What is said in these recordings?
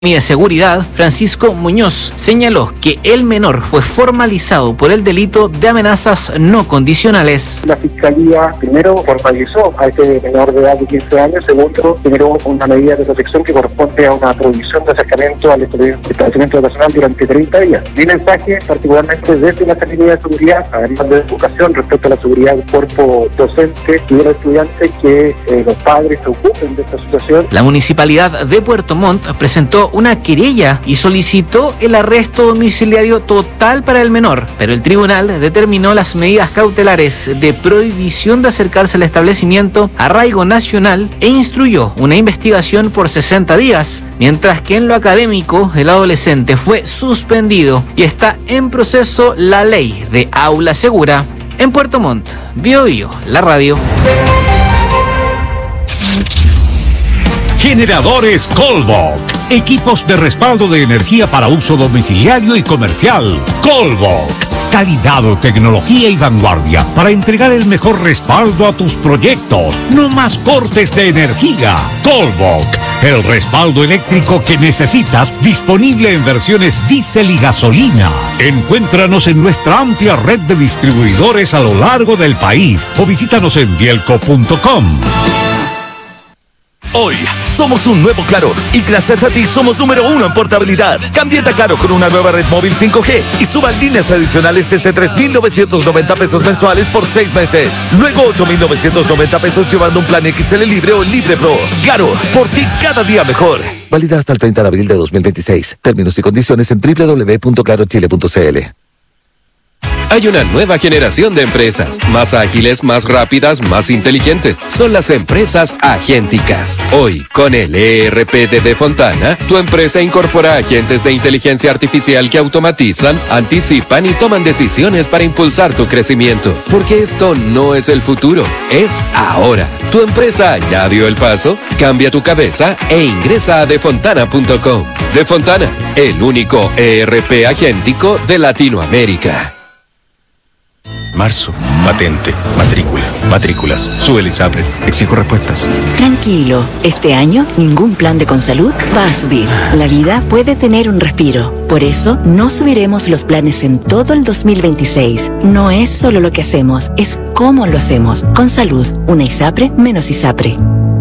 y de Seguridad, Francisco Muñoz, señaló que el menor fue formalizado por el delito de amenazas no condicionales. La Fiscalía primero formalizó a este menor de edad de 15 años, segundo generó una medida de protección que corresponde a una prohibición de acercamiento al establecimiento personal durante 30 días. Mi mensaje, particularmente desde la Secretaría de Seguridad, además de educación respecto a la seguridad del cuerpo docente y de los estudiantes, que los padres se ocupen de esta situación. La Municipalidad de Puerto Montt presentó una querella y solicitó el arresto domiciliario total para el menor, pero el tribunal determinó las medidas cautelares de prohibición de acercarse al establecimiento, arraigo nacional e instruyó una investigación por 60 días, mientras que en lo académico el adolescente fue suspendido y está en proceso la ley de aula segura. En Puerto Montt, BioBio, la radio. Generadores Colbok. Equipos de respaldo de energía para uso domiciliario y comercial. Colbok. Calidad, tecnología y vanguardia para entregar el mejor respaldo a tus proyectos. No más cortes de energía. Colbok. El respaldo eléctrico que necesitas, disponible en versiones diésel y gasolina. Encuéntranos en nuestra amplia red de distribuidores a lo largo del país o visítanos en bielco.com. Hoy somos un nuevo Claro y gracias a ti somos número 1 en portabilidad. Cámbiate a Claro con una nueva red móvil 5G y suban líneas adicionales desde 3,990 pesos mensuales por 6 meses. Luego 8,990 pesos llevando un plan XL Libre o Libre Pro. Claro, por ti cada día mejor. Válida hasta el 30 de abril de 2026. Términos y condiciones en www.clarochile.cl. Hay una nueva generación de empresas, más ágiles, más rápidas, más inteligentes. Son las empresas agénticas. Hoy, con el ERP de Defontana, tu empresa incorpora agentes de inteligencia artificial que automatizan, anticipan y toman decisiones para impulsar tu crecimiento. Porque esto no es el futuro, es ahora. ¿Tu empresa ya dio el paso? Cambia tu cabeza e ingresa a defontana.com. Defontana, el único ERP agéntico de Latinoamérica. Marzo, patente, matrícula, matrículas, sube el ISAPRE, exijo respuestas. Tranquilo, este año ningún plan de Consalud va a subir. La vida puede tener un respiro. Por eso no subiremos los planes en todo el 2026. No es solo lo que hacemos, es cómo lo hacemos. Consalud, una ISAPRE menos ISAPRE.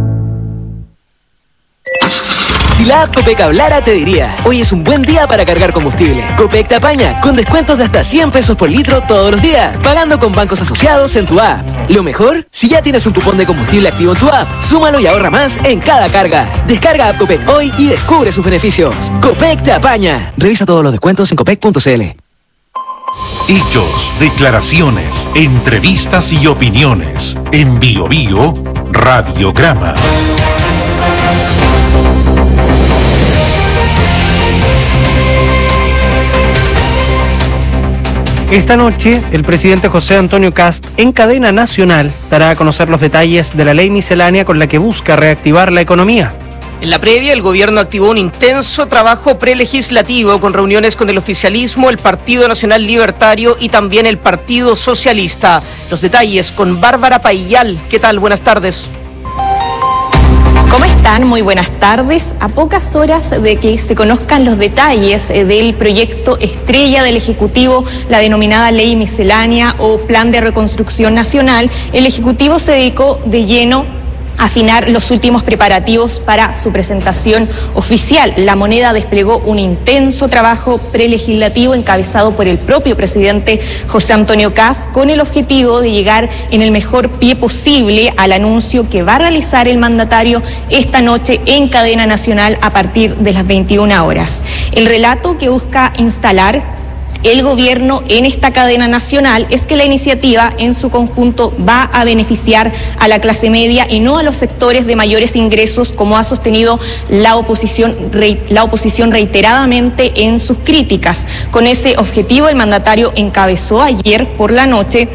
Si la app Copec hablara, te diría: hoy es un buen día para cargar combustible. Copec te apaña con descuentos de hasta 100 pesos por litro todos los días, pagando con bancos asociados en tu app. Lo mejor, si ya tienes un cupón de combustible activo en tu app, súmalo y ahorra más en cada carga. Descarga app Copec hoy y descubre sus beneficios. Copec te apaña. Revisa todos los descuentos en copec.cl. Hechos, declaraciones, entrevistas y opiniones. En BioBio, Radiograma. Esta noche, el presidente José Antonio Kast, en cadena nacional, dará a conocer los detalles de la ley miscelánea con la que busca reactivar la economía. En la previa, el gobierno activó un intenso trabajo prelegislativo con reuniones con el oficialismo, el Partido Nacional Libertario y también el Partido Socialista. Los detalles con Bárbara Paillal. ¿Qué tal? Buenas tardes. ¿Cómo están? Muy buenas tardes. A pocas horas de que se conozcan los detalles del proyecto estrella del Ejecutivo, la denominada Ley Miscelánea o Plan de Reconstrucción Nacional, el Ejecutivo se dedicó de lleno a afinar los últimos preparativos para su presentación oficial. La Moneda desplegó un intenso trabajo prelegislativo encabezado por el propio presidente José Antonio Kast, con el objetivo de llegar en el mejor pie posible al anuncio que va a realizar el mandatario esta noche en cadena nacional a partir de las 21 horas. El relato que busca instalar el gobierno en esta cadena nacional es que la iniciativa en su conjunto va a beneficiar a la clase media y no a los sectores de mayores ingresos, como ha sostenido la oposición reiteradamente en sus críticas. Con ese objetivo, el mandatario encabezó ayer por la noche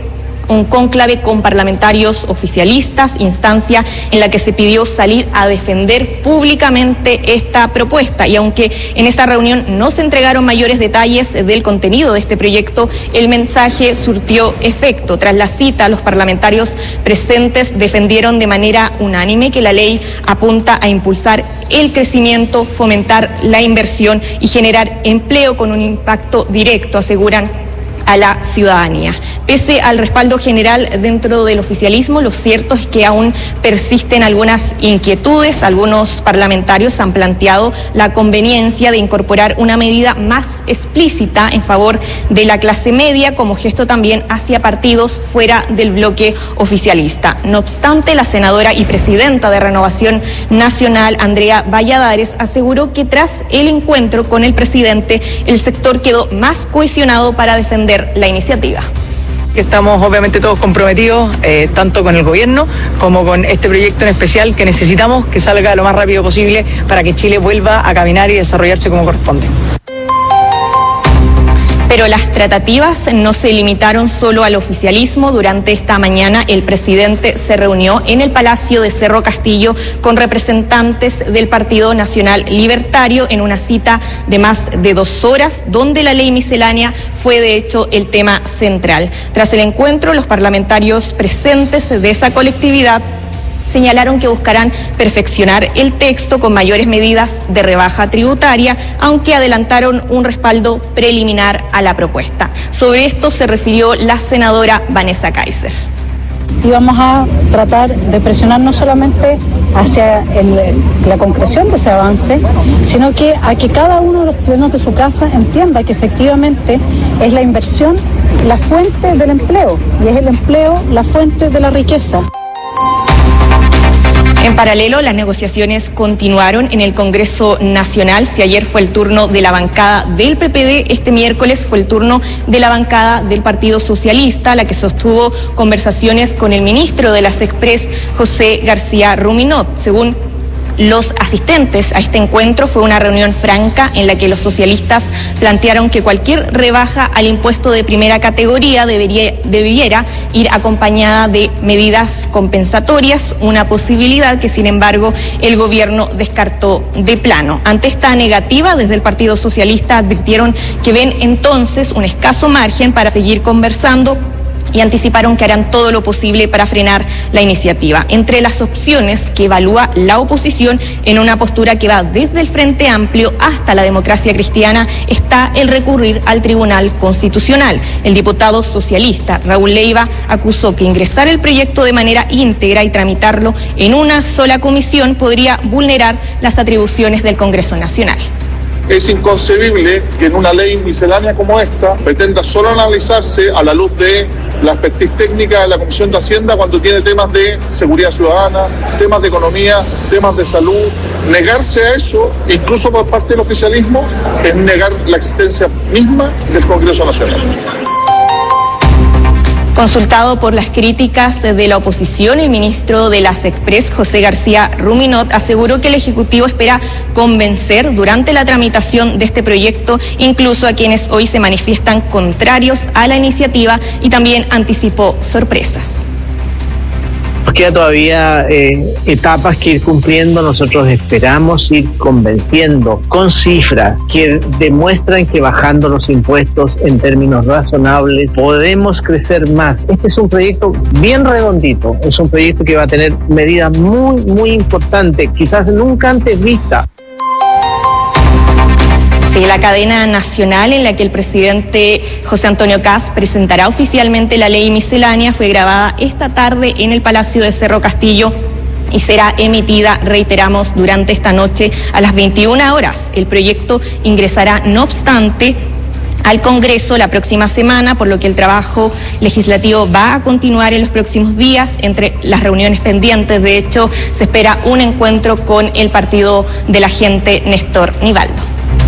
un cónclave con parlamentarios oficialistas, instancia en la que se pidió salir a defender públicamente esta propuesta. Y aunque en esta reunión no se entregaron mayores detalles del contenido de este proyecto, el mensaje surtió efecto. Tras la cita, los parlamentarios presentes defendieron de manera unánime que la ley apunta a impulsar el crecimiento, fomentar la inversión y generar empleo con un impacto directo, aseguran, a la ciudadanía. Pese al respaldo general dentro del oficialismo, lo cierto es que aún persisten algunas inquietudes. Algunos parlamentarios han planteado la conveniencia de incorporar una medida más explícita en favor de la clase media, como gesto también hacia partidos fuera del bloque oficialista. No obstante, la senadora y presidenta de Renovación Nacional, Andrea Valladares, aseguró que tras el encuentro con el presidente, el sector quedó más cohesionado para defender la iniciativa. Estamos obviamente todos comprometidos, tanto con el gobierno como con este proyecto en especial, que necesitamos que salga lo más rápido posible para que Chile vuelva a caminar y desarrollarse como corresponde. Pero las tratativas no se limitaron solo al oficialismo. Durante esta mañana el presidente se reunió en el Palacio de Cerro Castillo con representantes del Partido Nacional Libertario en una cita de más de 2 horas, donde la ley miscelánea fue de hecho el tema central. Tras el encuentro, los parlamentarios presentes de esa colectividad señalaron que buscarán perfeccionar el texto con mayores medidas de rebaja tributaria, aunque adelantaron un respaldo preliminar a la propuesta. Sobre esto se refirió la senadora Vanessa Kaiser. Y vamos a tratar de presionar no solamente hacia la concreción de ese avance, sino que a que cada uno de los chilenos de su casa entienda que efectivamente es la inversión la fuente del empleo y es el empleo la fuente de la riqueza. En paralelo, las negociaciones continuaron en el Congreso Nacional. Si ayer fue el turno de la bancada del PPD, este miércoles fue el turno de la bancada del Partido Socialista, la que sostuvo conversaciones con el ministro de las Express, José García Ruminot. Según los asistentes a este encuentro, fue una reunión franca en la que los socialistas plantearon que cualquier rebaja al impuesto de primera categoría debiera ir acompañada de medidas compensatorias, una posibilidad que sin embargo el gobierno descartó de plano. Ante esta negativa, desde el Partido Socialista advirtieron que ven entonces un escaso margen para seguir conversando y anticiparon que harán todo lo posible para frenar la iniciativa. Entre las opciones que evalúa la oposición, en una postura que va desde el Frente Amplio hasta la Democracia Cristiana, está el recurrir al Tribunal Constitucional. El diputado socialista Raúl Leiva acusó que ingresar el proyecto de manera íntegra y tramitarlo en una sola comisión podría vulnerar las atribuciones del Congreso Nacional. Es inconcebible que en una ley miscelánea como esta pretenda solo analizarse a la luz de la expertise técnica de la Comisión de Hacienda cuando tiene temas de seguridad ciudadana, temas de economía, temas de salud. Negarse a eso, incluso por parte del oficialismo, es negar la existencia misma del Congreso Nacional. Consultado por las críticas de la oposición, el ministro de las Express, José García Ruminot, aseguró que el Ejecutivo espera convencer durante la tramitación de este proyecto, incluso a quienes hoy se manifiestan contrarios a la iniciativa, y también anticipó sorpresas. Nos queda todavía etapas que ir cumpliendo. Nosotros esperamos ir convenciendo con cifras que demuestran que bajando los impuestos en términos razonables podemos crecer más. Este es un proyecto bien redondito, es un proyecto que va a tener medidas muy importantes, quizás nunca antes vistas. Sí, la cadena nacional en la que el presidente José Antonio Kast presentará oficialmente la ley miscelánea fue grabada esta tarde en el Palacio de Cerro Castillo y será emitida, reiteramos, durante esta noche a las 21 horas. El proyecto ingresará, no obstante, al Congreso la próxima semana, por lo que el trabajo legislativo va a continuar en los próximos días. Entre las reuniones pendientes, de hecho, se espera un encuentro con el partido de la gente Néstor Nivaldo.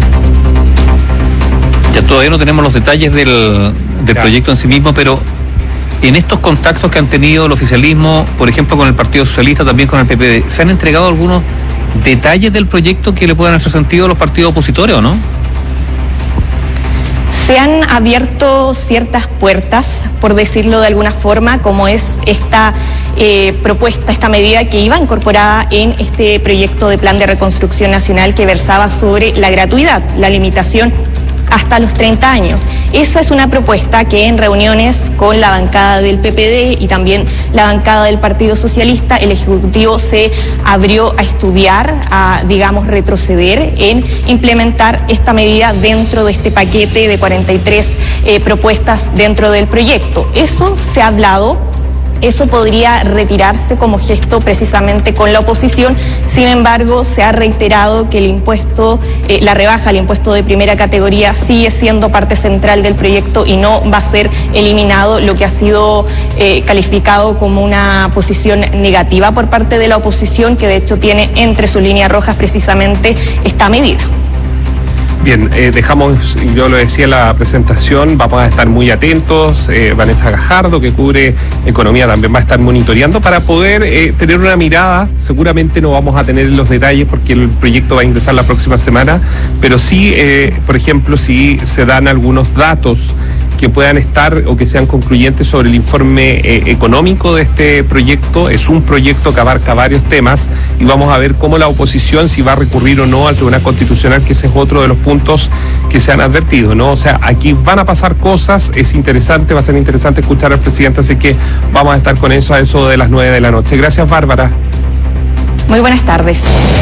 Ya todavía no tenemos los detalles del proyecto en sí mismo, pero en estos contactos que han tenido el oficialismo, por ejemplo con el Partido Socialista, también con el PPD, ¿se han entregado algunos detalles del proyecto que le puedan hacer sentido a los partidos opositores o no? Se han abierto ciertas puertas, por decirlo de alguna forma, como es esta propuesta, esta medida que iba incorporada en este proyecto de Plan de Reconstrucción Nacional que versaba sobre la gratuidad, la limitación hasta los 30 años. Esa es una propuesta que en reuniones con la bancada del PPD y también la bancada del Partido Socialista, el Ejecutivo se abrió a estudiar, a, digamos, retroceder en implementar esta medida dentro de este paquete de 43 propuestas dentro del proyecto. Eso se ha hablado. Eso podría retirarse como gesto precisamente con la oposición. Sin embargo, se ha reiterado que el impuesto, la rebaja al impuesto de primera categoría sigue siendo parte central del proyecto y no va a ser eliminado, lo que ha sido calificado como una posición negativa por parte de la oposición, que de hecho tiene entre sus líneas rojas precisamente esta medida. Bien, dejamos, yo lo decía en la presentación, vamos a estar muy atentos. Vanessa Gajardo, que cubre economía, también va a estar monitoreando para poder tener una mirada. Seguramente no vamos a tener los detalles porque el proyecto va a ingresar la próxima semana, pero sí, por ejemplo, si se dan algunos datos que puedan estar o que sean concluyentes sobre el informe económico de este proyecto. Es un proyecto que abarca varios temas y vamos a ver cómo la oposición, si va a recurrir o no al Tribunal Constitucional, que ese es otro de los puntos que se han advertido, ¿no? O sea, aquí van a pasar cosas, es interesante, va a ser interesante escuchar al presidente, así que vamos a estar con eso a eso de las 9 de la noche. Gracias, Bárbara. Muy buenas tardes.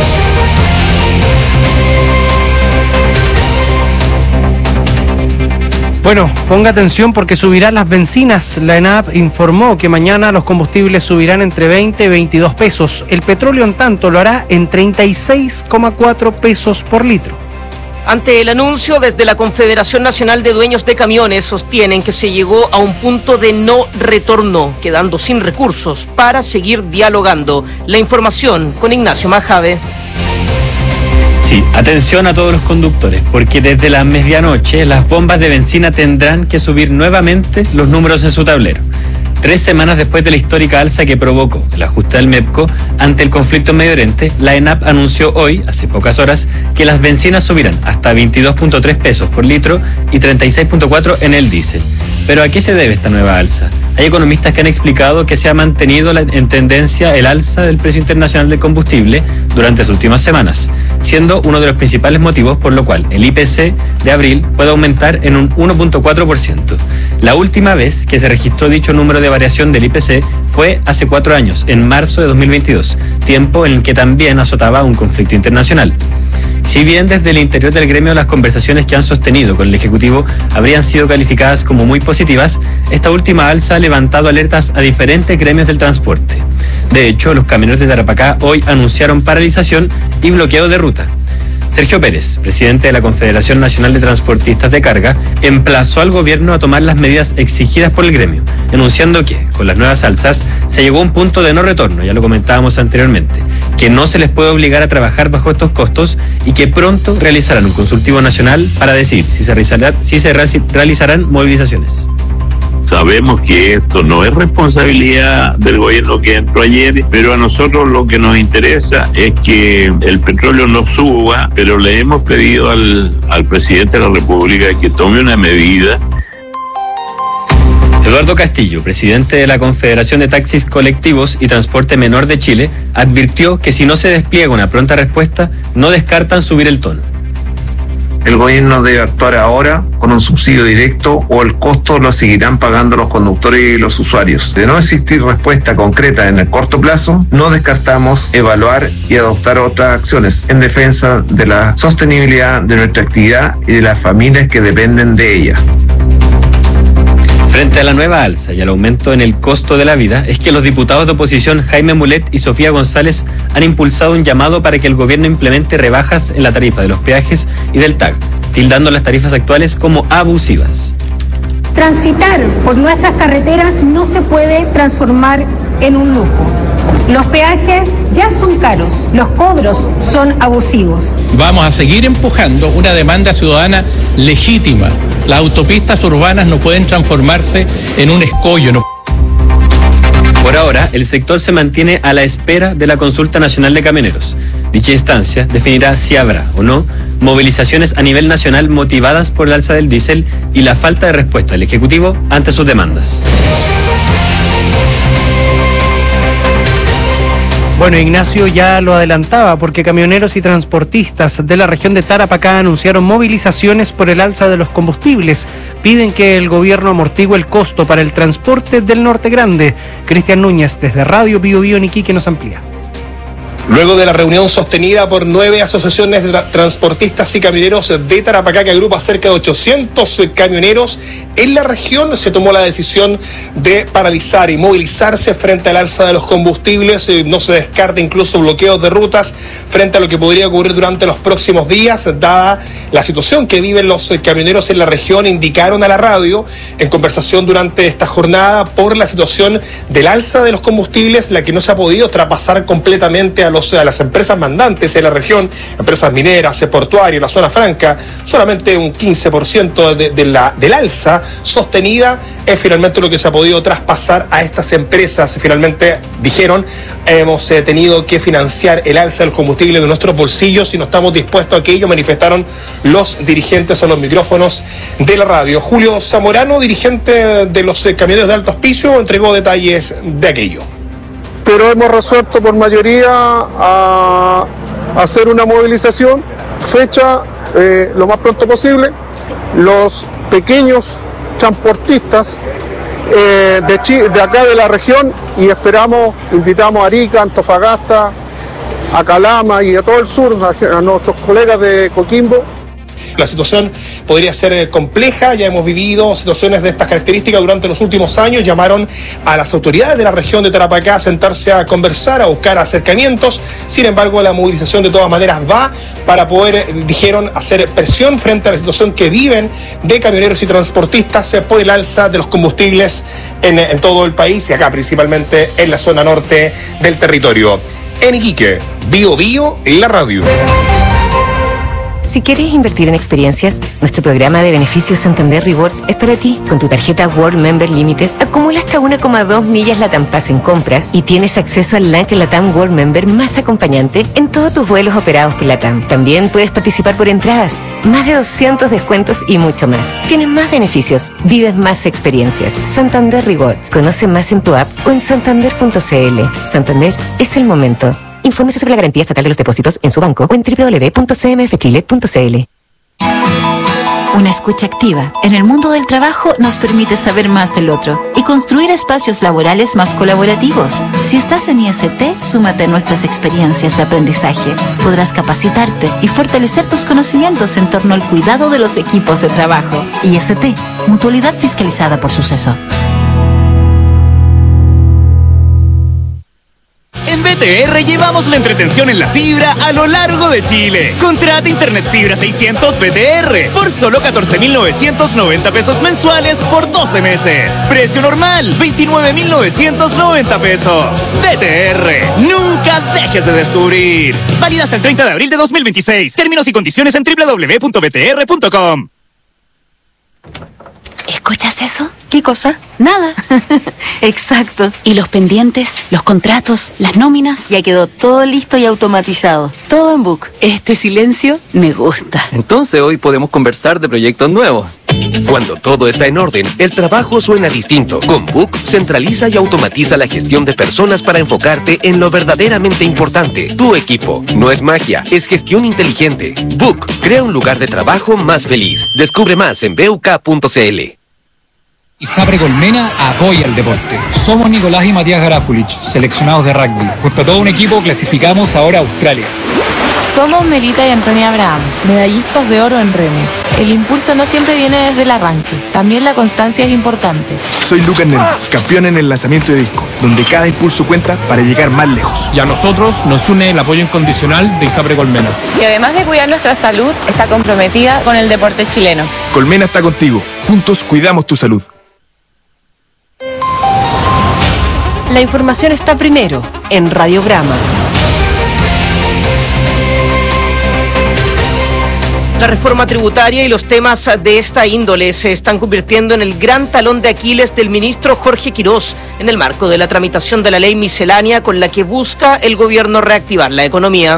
Bueno, ponga atención porque subirán las bencinas. La ENAP informó que mañana los combustibles subirán entre 20 y 22 pesos. El petróleo, en tanto, lo hará en 36,4 pesos por litro. Ante el anuncio, desde la Confederación Nacional de Dueños de Camiones sostienen que se llegó a un punto de no retorno, quedando sin recursos para seguir dialogando. La información con Ignacio Majave. Sí, atención a todos los conductores, porque desde la medianoche las bombas de benzina tendrán que subir nuevamente los números en su tablero. 3 semanas después de la histórica alza que provocó el ajuste del MEPCO ante el conflicto en Medio Oriente, la ENAP anunció hoy, hace pocas horas, que las bencinas subirán hasta 22.3 pesos por litro y 36.4 en el diésel. ¿Pero a qué se debe esta nueva alza? Hay economistas que han explicado que se ha mantenido en tendencia el alza del precio internacional del combustible durante las últimas semanas, siendo uno de los principales motivos por lo cual el IPC de abril puede aumentar en un 1.4%. La última vez que se registró dicho número de variación del IPC fue hace 4 años, en marzo de 2022, tiempo en el que también azotaba un conflicto internacional. Si bien desde el interior del gremio las conversaciones que han sostenido con el Ejecutivo habrían sido calificadas como muy positivas, esta última alza ha levantado alertas a diferentes gremios del transporte. De hecho, los camioneros de Tarapacá hoy anunciaron paralización y bloqueo de ruta. Sergio Pérez, presidente de la Confederación Nacional de Transportistas de Carga, emplazó al gobierno a tomar las medidas exigidas por el gremio, enunciando que, con las nuevas alzas, se llegó a un punto de no retorno, ya lo comentábamos anteriormente, que no se les puede obligar a trabajar bajo estos costos y que pronto realizarán un consultivo nacional para decidir si se realizarán movilizaciones. Sabemos que esto no es responsabilidad del gobierno que entró ayer, pero a nosotros lo que nos interesa es que el petróleo no suba, pero le hemos pedido al presidente de la República que tome una medida. Eduardo Castillo, presidente de la Confederación de Taxis Colectivos y Transporte Menor de Chile, advirtió que si no se despliega una pronta respuesta, no descartan subir el tono. El gobierno debe actuar ahora con un subsidio directo o el costo lo seguirán pagando los conductores y los usuarios. De no existir respuesta concreta en el corto plazo, no descartamos evaluar y adoptar otras acciones en defensa de la sostenibilidad de nuestra actividad y de las familias que dependen de ella. Frente a la nueva alza y al aumento en el costo de la vida, es que los diputados de oposición Jaime Mulet y Sofía González han impulsado un llamado para que el gobierno implemente rebajas en la tarifa de los peajes y del TAG, tildando las tarifas actuales como abusivas. Transitar por nuestras carreteras no se puede transformar en un lujo. Los peajes ya son caros, los cobros son abusivos. Vamos a seguir empujando una demanda ciudadana legítima. Las autopistas urbanas no pueden transformarse en un escollo. Por ahora, el sector se mantiene a la espera de la Consulta Nacional de Camioneros. Dicha instancia definirá si habrá o no movilizaciones a nivel nacional motivadas por el alza del diésel y la falta de respuesta del Ejecutivo ante sus demandas. Bueno, Ignacio ya lo adelantaba porque camioneros y transportistas de la región de Tarapacá anunciaron movilizaciones por el alza de los combustibles. Piden que el gobierno amortigüe el costo para el transporte del Norte Grande. Cristian Núñez, desde Radio Bio Bio en Iquique, nos amplía. Luego de la reunión sostenida por 9 asociaciones de transportistas y camioneros de Tarapacá, que agrupa cerca de 800 camioneros en la región, se tomó la decisión de paralizar y movilizarse frente al alza de los combustibles. No se descarta incluso bloqueos de rutas frente a lo que podría ocurrir durante los próximos días, dada la situación que viven los camioneros en la región. Indicaron a la radio en conversación durante esta jornada por la situación del alza de los combustibles, la que no se ha podido traspasar completamente a las empresas mandantes en la región, empresas mineras, portuarias, la zona franca. Solamente un 15% del alza sostenida es finalmente lo que se ha podido traspasar a estas empresas. Finalmente dijeron, hemos tenido que financiar el alza del combustible de nuestros bolsillos y no estamos dispuestos a aquello, manifestaron los dirigentes a los micrófonos de la radio. Julio Zamorano, dirigente de los camioneros de alto auspicio, entregó detalles de aquello. Pero hemos resuelto por mayoría a hacer una movilización, fecha lo más pronto posible. Los pequeños transportistas de acá de la región, y invitamos a Arica, Antofagasta, a Calama y a todo el sur, a nuestros colegas de Coquimbo. La situación podría ser compleja, ya hemos vivido situaciones de estas características durante los últimos años. Llamaron a las autoridades de la región de Tarapacá a sentarse a conversar, a buscar acercamientos. Sin embargo, la movilización de todas maneras va para poder, dijeron, hacer presión frente a la situación que viven de camioneros y transportistas por el alza de los combustibles en todo el país y acá principalmente en la zona norte del territorio. En Iquique, Bio Bio, la radio. Si quieres invertir en experiencias, nuestro programa de beneficios Santander Rewards es para ti. Con tu tarjeta World Member Limited, acumula hasta 1,2 millas LATAM Pass en compras y tienes acceso al lunch LATAM World Member más acompañante en todos tus vuelos operados por LATAM. También puedes participar por entradas, más de 200 descuentos y mucho más. Tienes más beneficios, vives más experiencias. Santander Rewards. Conoce más en tu app o en santander.cl. Santander es el momento. Infórmese sobre la garantía estatal de los depósitos en su banco o en www.cmfchile.cl. Una escucha activa en el mundo del trabajo nos permite saber más del otro y construir espacios laborales más colaborativos. Si estás en IST, súmate a nuestras experiencias de aprendizaje. Podrás capacitarte y fortalecer tus conocimientos en torno al cuidado de los equipos de trabajo. IST, mutualidad fiscalizada por Suceso. En BTR llevamos la entretención en la fibra a lo largo de Chile. Contrata Internet Fibra 600 BTR por solo 14.990 pesos mensuales por 12 meses. Precio normal, 29.990 pesos. BTR, nunca dejes de descubrir. Válida hasta el 30 de abril de 2026. Términos y condiciones en www.btr.com. ¿Escuchas eso? ¿Qué cosa? Nada. Exacto. ¿Y los pendientes, los contratos, las nóminas? Ya quedó todo listo y automatizado. Todo en Book. Este silencio me gusta. Entonces hoy podemos conversar de proyectos nuevos. Cuando todo está en orden, el trabajo suena distinto. Con Book, centraliza y automatiza la gestión de personas para enfocarte en lo verdaderamente importante, tu equipo. No es magia, es gestión inteligente. Book, crea un lugar de trabajo más feliz. Descubre más en BUK.cl. ISAPRE Colmena apoya el deporte. Somos Nicolás y Matías Garafulich, seleccionados de rugby. Junto a todo un equipo clasificamos ahora a Australia. Somos Melita y Antonia Abraham, medallistas de oro en remo. El impulso no siempre viene desde el arranque, también la constancia es importante. Soy Lucas Neri, campeón en el lanzamiento de disco, donde cada impulso cuenta para llegar más lejos. Y a nosotros nos une el apoyo incondicional de ISAPRE Colmena. Y además de cuidar nuestra salud, está comprometida con el deporte chileno. Colmena está contigo, juntos cuidamos tu salud. La información está primero en Radiograma. La reforma tributaria y los temas de esta índole se están convirtiendo en el gran talón de Aquiles del ministro Jorge Quirós en el marco de la tramitación de la ley miscelánea con la que busca el gobierno reactivar la economía.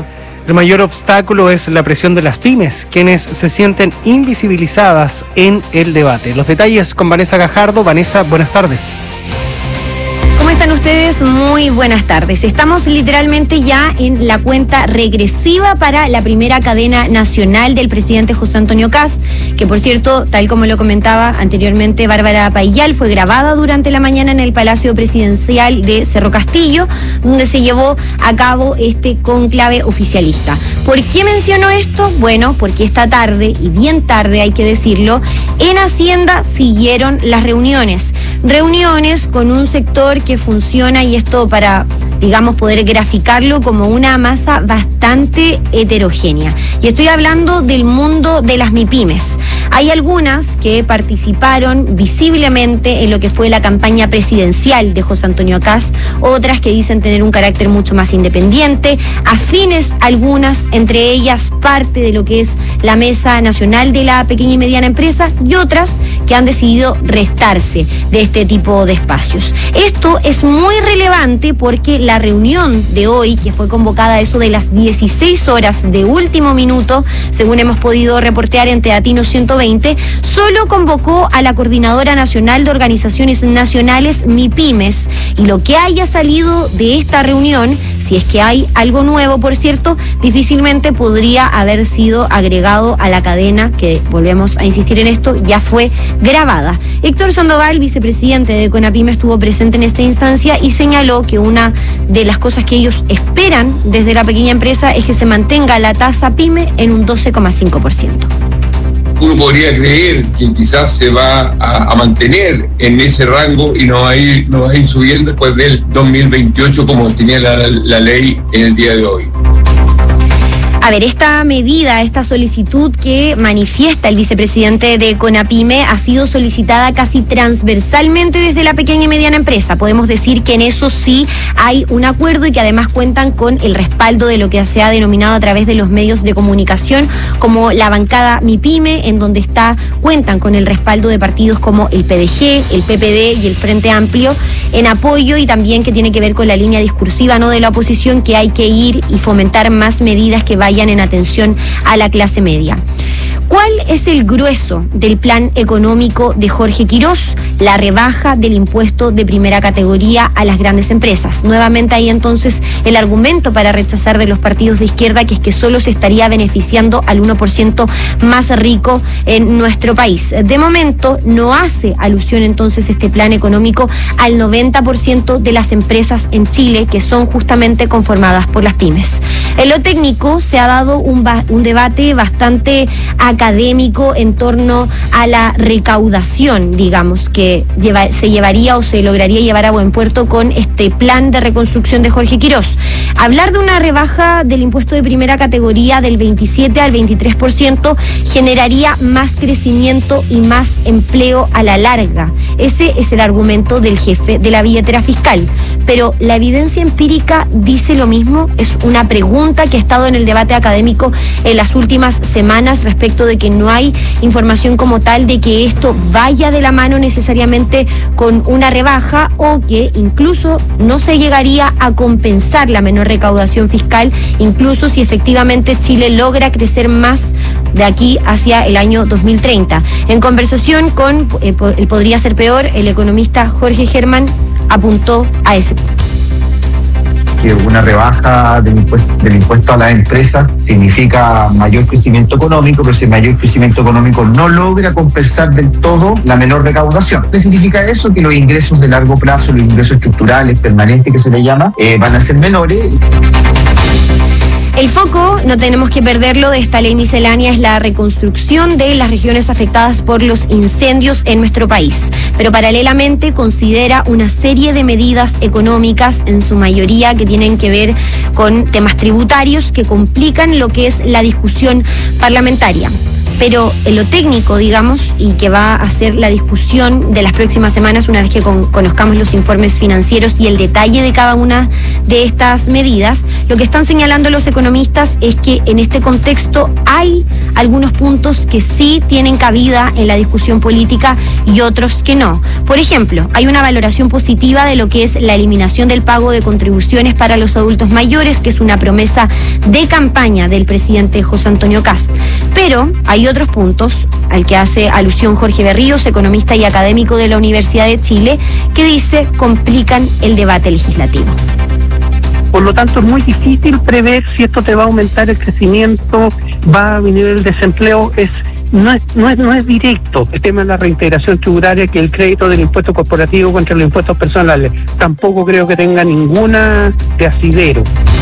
El mayor obstáculo es la presión de las pymes, quienes se sienten invisibilizadas en el debate. Los detalles con Vanessa Gajardo. Vanessa, buenas tardes. ¿Cómo están ustedes? Muy buenas tardes. Estamos literalmente ya en la cuenta regresiva para la primera cadena nacional del presidente José Antonio Kast, que por cierto, tal como lo comentaba anteriormente Bárbara Payal, fue grabada durante la mañana en el Palacio Presidencial de Cerro Castillo, donde se llevó a cabo este cónclave oficialista. ¿Por qué menciono esto? Bueno, porque esta tarde, y bien tarde hay que decirlo, en Hacienda siguieron las reuniones con un sector que funciona, y esto para, digamos, poder graficarlo como una masa bastante heterogénea. Y estoy hablando del mundo de las MIPYMES. Hay algunas que participaron visiblemente en lo que fue la campaña presidencial de José Antonio Kast, otras que dicen tener un carácter mucho más independiente, afines algunas, entre ellas parte de lo que es la Mesa Nacional de la Pequeña y Mediana Empresa, y otras que han decidido restarse de este tipo de espacios. Esto es muy relevante porque la reunión de hoy, que fue convocada a eso de las 16 horas de último minuto, según hemos podido reportear en Teatino 120, solo convocó a la Coordinadora Nacional de Organizaciones Nacionales MIPYMES, y lo que haya salido de esta reunión, si es que hay algo nuevo, por cierto, difícilmente podría haber sido agregado a la cadena, que, volvemos a insistir en esto, ya fue grabada. Héctor Sandoval, vicepresidente de CONAPYME, estuvo presente en esta instancia y señaló que una de las cosas que ellos esperan desde la pequeña empresa es que se mantenga la tasa PYME en un 12,5%. Uno podría creer que quizás se va a mantener en ese rango y no va a ir subiendo después del 2028 como tenía la ley en el día de hoy. A ver, esta medida, esta solicitud que manifiesta el vicepresidente de CONAPYME ha sido solicitada casi transversalmente desde la pequeña y mediana empresa. Podemos decir que en eso sí hay un acuerdo y que además cuentan con el respaldo de lo que se ha denominado a través de los medios de comunicación como la bancada MIPYME, en donde cuentan con el respaldo de partidos como el PDG, el PPD y el Frente Amplio en apoyo, y también que tiene que ver con la línea discursiva de la oposición, que hay que ir y fomentar más medidas que vayan en atención a la clase media. ¿Cuál es el grueso del plan económico de Jorge Quirós? La rebaja del impuesto de primera categoría a las grandes empresas. Nuevamente hay entonces el argumento para rechazar de los partidos de izquierda, que es que solo se estaría beneficiando al 1% más rico en nuestro país. De momento no hace alusión entonces este plan económico al 90% de las empresas en Chile, que son justamente conformadas por las pymes. En lo técnico se ha dado un debate bastante académico en torno a la recaudación, digamos, que se llevaría o se lograría llevar a buen puerto con este plan de reconstrucción de Jorge Quirós. Hablar de una rebaja del impuesto de primera categoría del 27 al 23% generaría más crecimiento y más empleo a la larga. Ese es el argumento del jefe de la billetera fiscal. Pero ¿la evidencia empírica dice lo mismo? Es una pregunta que ha estado en el debate académico en las últimas semanas respecto de que no hay información como tal de que esto vaya de la mano necesariamente con una rebaja, o que incluso no se llegaría a compensar la menor recaudación fiscal, incluso si efectivamente Chile logra crecer más de aquí hacia el año 2030. En conversación con el Podría Ser Peor, el economista Jorge Germán apuntó a ese punto. Que una rebaja del impuesto a las empresas significa mayor crecimiento económico, pero ese mayor crecimiento económico no logra compensar del todo la menor recaudación. ¿Qué significa eso? Que los ingresos de largo plazo, los ingresos estructurales, permanentes que se le llama, van a ser menores. El foco, no tenemos que perderlo, de esta ley miscelánea es la reconstrucción de las regiones afectadas por los incendios en nuestro país. Pero paralelamente considera una serie de medidas económicas, en su mayoría que tienen que ver con temas tributarios que complican lo que es la discusión parlamentaria. pero en lo técnico, digamos, y que va a ser la discusión de las próximas semanas una vez que conozcamos los informes financieros y el detalle de cada una de estas medidas, lo que están señalando los economistas es que en este contexto hay algunos puntos que sí tienen cabida en la discusión política y otros que no. Por ejemplo, hay una valoración positiva de lo que es la eliminación del pago de contribuciones para los adultos mayores, que es una promesa de campaña del presidente José Antonio Kast. Pero hay otros puntos al que hace alusión Jorge Berríos, economista y académico de la Universidad de Chile, que dice complican el debate legislativo. Por lo tanto, es muy difícil prever si esto te va a aumentar el crecimiento, va a venir el desempleo. No es directo el tema de la reintegración tributaria, que el crédito del impuesto corporativo contra los impuestos personales. Tampoco creo que tenga ninguna de asidero.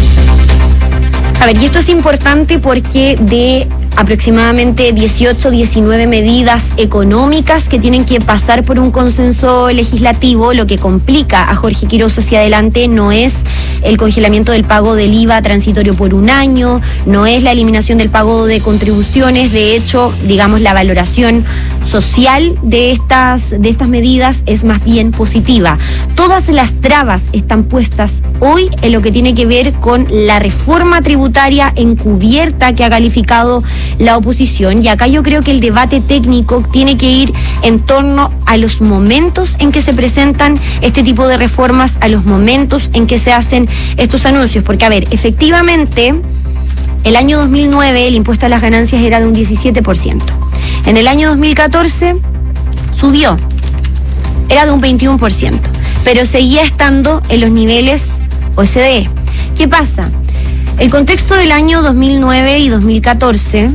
A ver, y esto es importante porque de aproximadamente 18, 19 medidas económicas que tienen que pasar por un consenso legislativo, lo que complica a Jorge Quiroz hacia adelante no es el congelamiento del pago del IVA transitorio por un año, no es la eliminación del pago de contribuciones. De hecho, digamos, la valoración social de estas medidas es más bien positiva. Todas las trabas están puestas hoy en lo que tiene que ver con la reforma tributaria encubierta que ha calificado la oposición, y acá yo creo que el debate técnico tiene que ir en torno a los momentos en que se presentan este tipo de reformas, a los momentos en que se hacen estos anuncios, porque a ver, efectivamente el año 2009 el impuesto a las ganancias era de un 17%, en el año 2014 subió, era de un 21%, pero seguía estando en los niveles OCDE. ¿Qué pasa? El contexto del año 2009 y 2014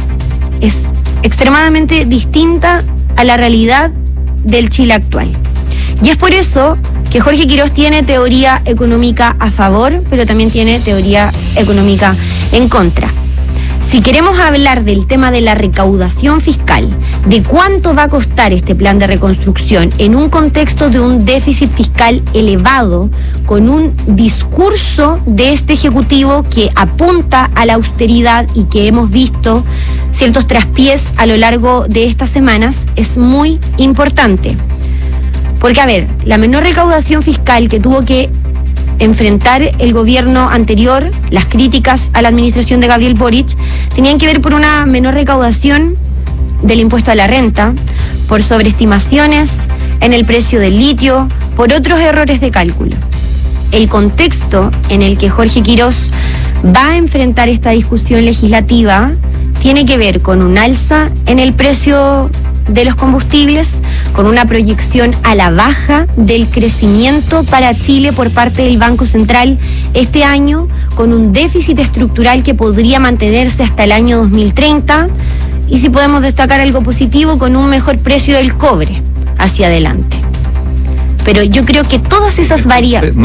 es extremadamente distinta a la realidad del Chile actual. Y es por eso que Jorge Quiroz tiene teoría económica a favor, pero también tiene teoría económica en contra. Si queremos hablar del tema de la recaudación fiscal, de cuánto va a costar este plan de reconstrucción en un contexto de un déficit fiscal elevado, con un discurso de este Ejecutivo que apunta a la austeridad y que hemos visto ciertos traspiés a lo largo de estas semanas, es muy importante. Porque, a ver, la menor recaudación fiscal que tuvo que enfrentar el gobierno anterior, las críticas a la administración de Gabriel Boric, tenían que ver por una menor recaudación del impuesto a la renta, por sobreestimaciones en el precio del litio, por otros errores de cálculo. El contexto en el que Jorge Quiroz va a enfrentar esta discusión legislativa tiene que ver con un alza en el precio de los combustibles, con una proyección a la baja del crecimiento para Chile por parte del Banco Central este año, con un déficit estructural que podría mantenerse hasta el año 2030, y si podemos destacar algo positivo, con un mejor precio del cobre hacia adelante. Pero yo creo que todas esas variables...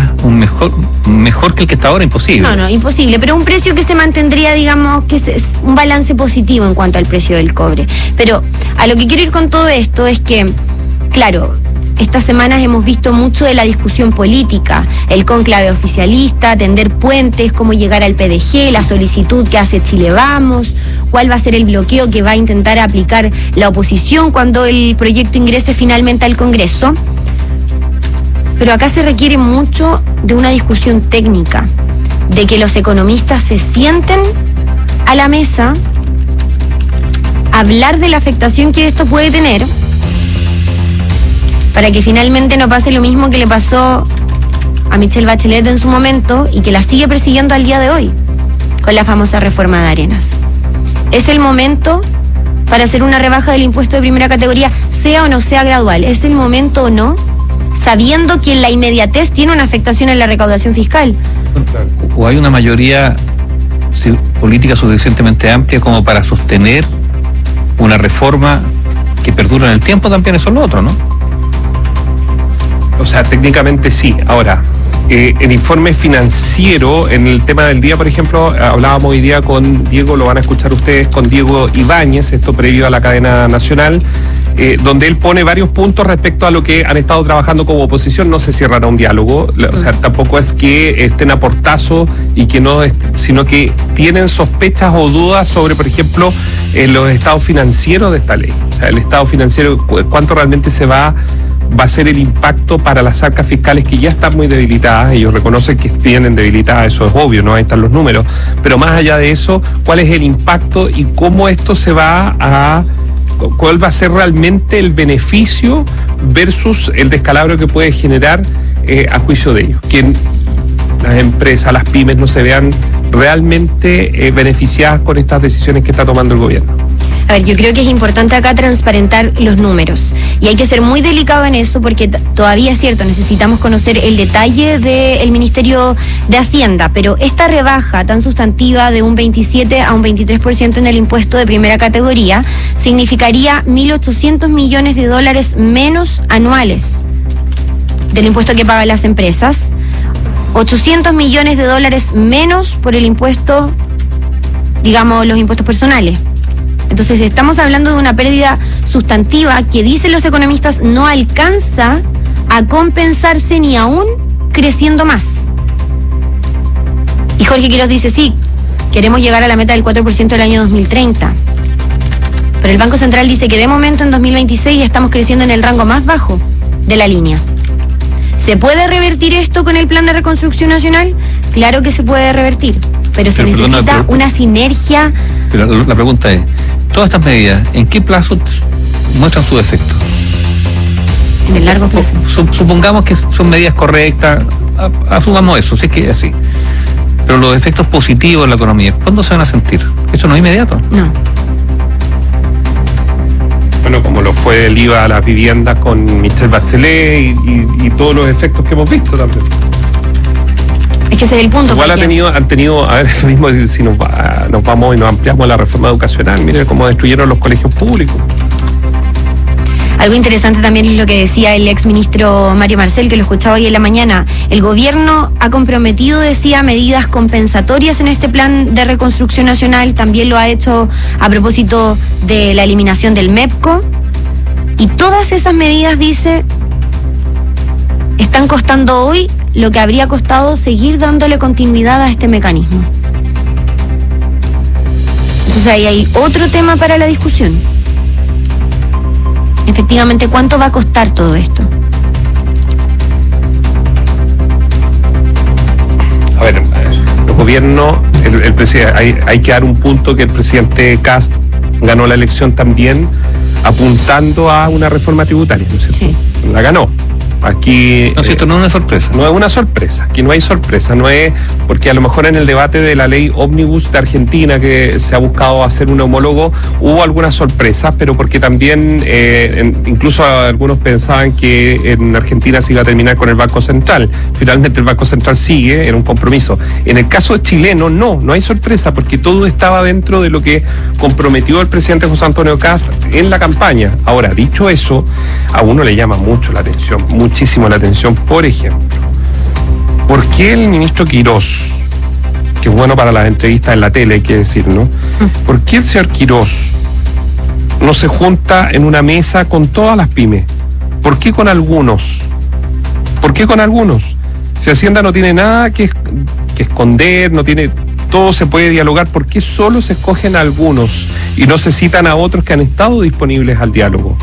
Mejor que el que está ahora, imposible. No, imposible, pero un precio que se mantendría, digamos, que es un balance positivo en cuanto al precio del cobre. Pero a lo que quiero ir con todo esto es que, claro, estas semanas hemos visto mucho de la discusión política, el cónclave oficialista, tender puentes, cómo llegar al PDG, la solicitud que hace Chile Vamos, cuál va a ser el bloqueo que va a intentar aplicar la oposición cuando el proyecto ingrese finalmente al Congreso. Pero acá se requiere mucho de una discusión técnica, de que los economistas se sienten a la mesa, hablar de la afectación que esto puede tener, para que finalmente no pase lo mismo que le pasó a Michelle Bachelet en su momento y que la sigue persiguiendo al día de hoy, con la famosa reforma de Arenas. Es el momento para hacer una rebaja del impuesto de primera categoría, sea o no sea gradual. ¿Es el momento o no? Sabiendo que la inmediatez tiene una afectación en la recaudación fiscal. O hay una mayoría política suficientemente amplia como para sostener una reforma que perdura en el tiempo, también eso es lo otro, ¿no? O sea, técnicamente sí. Ahora, el informe financiero, en el tema del día, por ejemplo, hablábamos hoy día con Diego, lo van a escuchar ustedes, con Diego Ibáñez, esto previo a la cadena nacional. donde él pone varios puntos respecto a lo que han estado trabajando como oposición. No se cierran a un diálogo, o sea, tampoco es que estén a portazo y que no, sino que tienen sospechas o dudas sobre, por ejemplo, los estados financieros de esta ley. O sea, el estado financiero, cuánto realmente va a ser el impacto para las arcas fiscales que ya están muy debilitadas. Ellos reconocen que vienen debilitadas, eso es obvio, ¿no? Ahí están los números. Pero más allá de eso, ¿cuál es el impacto y cómo esto cuál va a ser realmente el beneficio versus el descalabro que puede generar a juicio de ellos? Que las empresas, las pymes no se vean realmente beneficiadas con estas decisiones que está tomando el gobierno. A ver, yo creo que es importante acá transparentar los números y hay que ser muy delicado en eso porque todavía es cierto, necesitamos conocer el detalle del Ministerio de Hacienda, pero esta rebaja tan sustantiva de un 27 a un 23% en el impuesto de primera categoría significaría $1.800 millones menos anuales del impuesto que pagan las empresas, $800 millones menos por el impuesto, digamos, los impuestos personales. Entonces estamos hablando de una pérdida sustantiva que, dicen los economistas, no alcanza a compensarse ni aún creciendo más. Y Jorge Quiroz dice, sí, queremos llegar a la meta del 4% del año 2030. Pero el Banco Central dice que de momento en 2026 estamos creciendo en el rango más bajo de la línea. ¿Se puede revertir esto con el Plan de Reconstrucción Nacional? Claro que se puede revertir, pero se necesita una sinergia. Pero la pregunta es, todas estas medidas, ¿en qué plazo muestran su efecto? En el largo plazo. Supongamos que son medidas correctas, asumamos eso, sí que es así. Pero los efectos positivos en la economía, ¿cuándo se van a sentir? ¿Eso no es inmediato? No. Bueno, como lo fue el IVA a las viviendas con Michelle Bachelet y todos los efectos que hemos visto también. Es que ese es el punto. Igual han tenido, a ver, lo mismo si nos vamos y nos ampliamos a la reforma educacional, miren cómo destruyeron los colegios públicos. Algo interesante también es lo que decía el exministro Mario Marcel, que lo escuchaba hoy en la mañana. El gobierno ha comprometido, decía, medidas compensatorias en este plan de reconstrucción nacional. También lo ha hecho a propósito de la eliminación del MEPCO. Y todas esas medidas, dice, están costando hoy lo que habría costado seguir dándole continuidad a este mecanismo. Entonces ahí hay otro tema para la discusión. Efectivamente, ¿cuánto va a costar todo esto? A ver, el gobierno, el presidente, hay que dar un punto que el presidente Kast ganó la elección también apuntando a una reforma tributaria, ¿no es cierto? Sí. La ganó. Aquí no, esto no es una sorpresa. No es una sorpresa, aquí no hay sorpresa, no es porque a lo mejor en el debate de la ley ómnibus de Argentina, que se ha buscado hacer un homólogo, hubo algunas sorpresas, pero porque también incluso algunos pensaban que en Argentina se iba a terminar con el Banco Central. Finalmente el Banco Central sigue en un compromiso. En el caso chileno no hay sorpresa, porque todo estaba dentro de lo que comprometió el presidente José Antonio Kast en la campaña. Ahora, dicho eso, a uno le llama mucho la atención, muchísimo la atención, por ejemplo, ¿por qué el ministro Quirós, que es bueno para las entrevistas en la tele, hay que decir, ¿no? ¿Por qué el señor Quirós no se junta en una mesa con todas las pymes? ¿Por qué con algunos? ¿Por qué con algunos? Si Hacienda no tiene nada que esconder, no tiene, todo se puede dialogar, ¿por qué solo se escogen a algunos y no se citan a otros que han estado disponibles al diálogo?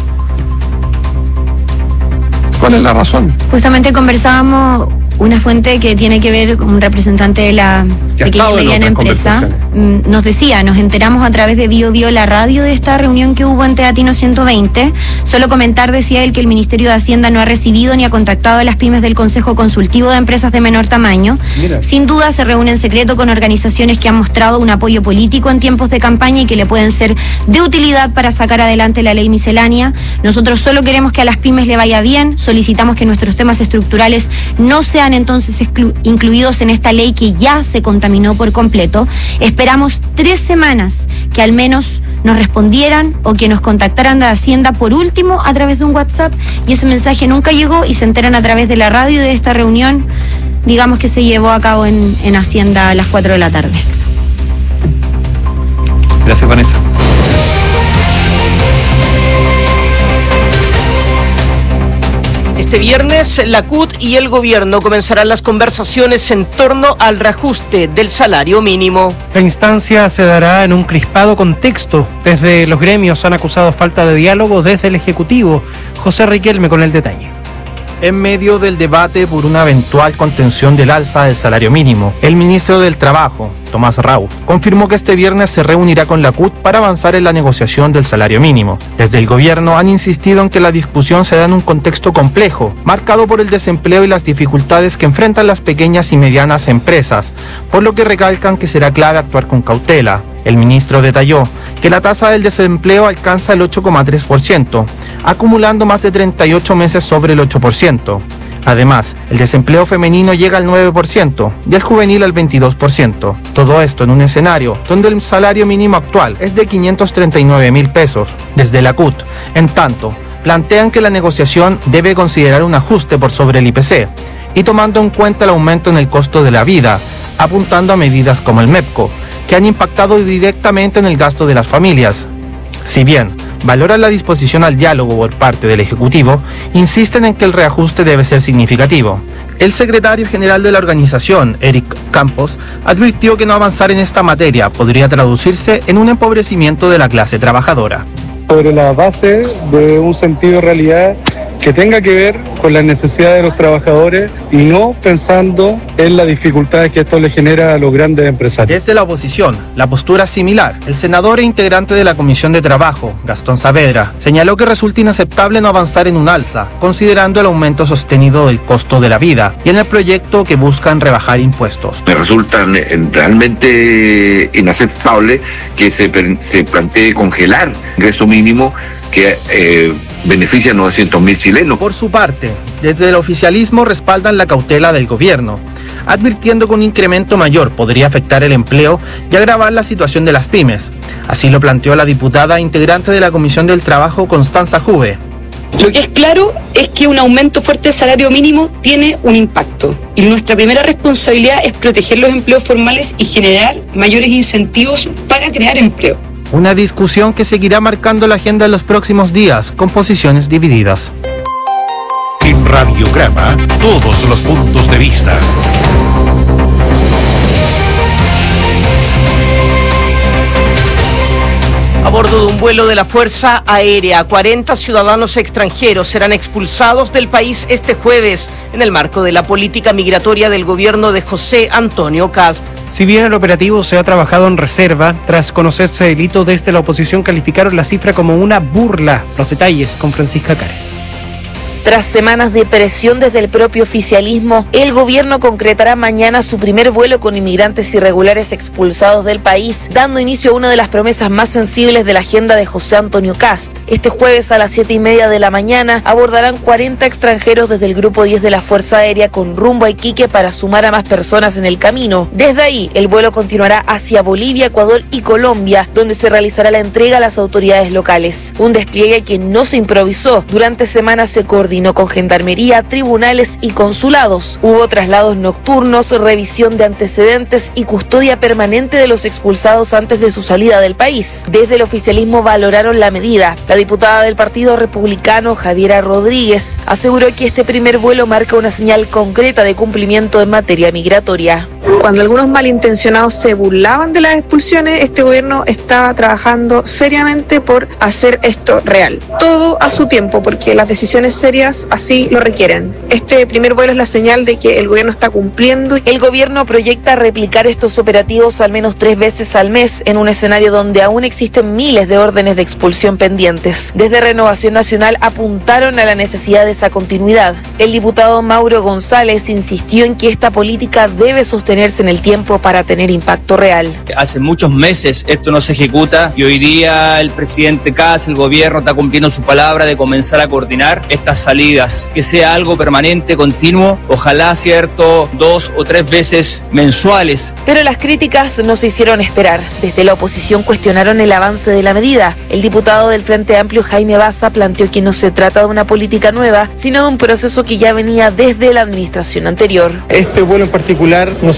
¿Cuál es la razón? Justamente conversábamos una fuente que tiene que ver con un representante de la pequeña y mediana empresa. Nos decía, nos enteramos a través de Bio la radio de esta reunión que hubo en Teatino 120. Solo comentar, decía él, que el Ministerio de Hacienda no ha recibido ni ha contactado a las pymes del Consejo Consultivo de Empresas de Menor Tamaño. Mira. Sin duda se reúne en secreto con organizaciones que han mostrado un apoyo político en tiempos de campaña y que le pueden ser de utilidad para sacar adelante la ley miscelánea. Nosotros solo queremos que a las pymes le vaya bien, solicitamos que nuestros temas estructurales no sean entonces incluidos en esta ley que ya se contaminó por completo. Esperamos 3 semanas que al menos nos respondieran o que nos contactaran de Hacienda por último a través de un WhatsApp, y ese mensaje nunca llegó y se enteran a través de la radio de esta reunión, digamos, que se llevó a cabo en Hacienda a las 4 de la tarde. Gracias, Vanessa. Este viernes, la CUT y el gobierno comenzarán las conversaciones en torno al reajuste del salario mínimo. La instancia se dará en un crispado contexto. Desde los gremios han acusado falta de diálogo desde el Ejecutivo. José Riquelme con el detalle. En medio del debate por una eventual contención del alza del salario mínimo, el ministro del Trabajo, Tomás Rau, confirmó que este viernes se reunirá con la CUT para avanzar en la negociación del salario mínimo. Desde el gobierno han insistido en que la discusión se da en un contexto complejo, marcado por el desempleo y las dificultades que enfrentan las pequeñas y medianas empresas, por lo que recalcan que será clave actuar con cautela. El ministro detalló que la tasa del desempleo alcanza el 8,3%, acumulando más de 38 meses sobre el 8%. Además, el desempleo femenino llega al 9% y el juvenil al 22%. Todo esto en un escenario donde el salario mínimo actual es de 539.000 pesos. Desde la CUT, en tanto, plantean que la negociación debe considerar un ajuste por sobre el IPC y tomando en cuenta el aumento en el costo de la vida, apuntando a medidas como el MEPCO, que han impactado directamente en el gasto de las familias. Si bien valoran la disposición al diálogo por parte del Ejecutivo, insisten en que el reajuste debe ser significativo. El secretario general de la organización, Eric Campos, advirtió que no avanzar en esta materia podría traducirse en un empobrecimiento de la clase trabajadora. Sobre la base de un sentido de realidad que tenga que ver con las necesidades de los trabajadores y no pensando en las dificultades que esto le genera a los grandes empresarios. Desde la oposición, la postura es similar. El senador e integrante de la Comisión de Trabajo, Gastón Saavedra, señaló que resulta inaceptable no avanzar en un alza, considerando el aumento sostenido del costo de la vida y en el proyecto que buscan rebajar impuestos. Me resulta realmente inaceptable que se plantee congelar el ingreso mínimo que beneficia a 900.000 chilenos. Por su parte, desde el oficialismo respaldan la cautela del gobierno, advirtiendo que un incremento mayor podría afectar el empleo y agravar la situación de las pymes. Así lo planteó la diputada integrante de la Comisión del Trabajo, Constanza Juve. Lo que es claro es que un aumento fuerte del salario mínimo tiene un impacto y nuestra primera responsabilidad es proteger los empleos formales y generar mayores incentivos para crear empleo. Una discusión que seguirá marcando la agenda en los próximos días, con posiciones divididas. En Radiograma, todos los puntos de vista. A bordo de un vuelo de la Fuerza Aérea, 40 ciudadanos extranjeros serán expulsados del país este jueves en el marco de la política migratoria del gobierno de José Antonio Kast. Si bien el operativo se ha trabajado en reserva, tras conocerse el hito, desde la oposición calificaron la cifra como una burla. Los detalles con Francisca Cárez. Tras semanas de presión desde el propio oficialismo, el gobierno concretará mañana su primer vuelo con inmigrantes irregulares expulsados del país, dando inicio a una de las promesas más sensibles de la agenda de José Antonio Kast. Este jueves a las 7:30 de la mañana abordarán 40 extranjeros desde el Grupo 10 de la Fuerza Aérea con rumbo a Iquique para sumar a más personas en el camino. Desde ahí, el vuelo continuará hacia Bolivia, Ecuador y Colombia, donde se realizará la entrega a las autoridades locales. Un despliegue que no se improvisó. Durante semanas se coordinó con Gendarmería, tribunales y consulados. Hubo traslados nocturnos, revisión de antecedentes y custodia permanente de los expulsados antes de su salida del país. Desde el oficialismo valoraron la medida. La diputada del Partido Republicano, Javiera Rodríguez, aseguró que este primer vuelo marca una señal concreta de cumplimiento en materia migratoria. Cuando algunos malintencionados se burlaban de las expulsiones, este gobierno estaba trabajando seriamente por hacer esto real. Todo a su tiempo, porque las decisiones serias así lo requieren. Este primer vuelo es la señal de que el gobierno está cumpliendo. El gobierno proyecta replicar estos operativos al menos 3 veces al mes en un escenario donde aún existen miles de órdenes de expulsión pendientes. Desde Renovación Nacional apuntaron a la necesidad de esa continuidad. El diputado Mauro González insistió en que esta política debe sostenerse en el tiempo para tener impacto real. Hace muchos meses esto no se ejecuta y hoy día el presidente Kast, el gobierno, está cumpliendo su palabra de comenzar a coordinar estas salidas, que sea algo permanente, continuo, ojalá, cierto, 2 o 3 veces mensuales. Pero las críticas no se hicieron esperar. Desde la oposición cuestionaron el avance de la medida. El diputado del Frente Amplio, Jaime Baza, planteó que no se trata de una política nueva, sino de un proceso que ya venía desde la administración anterior. Este vuelo en particular nos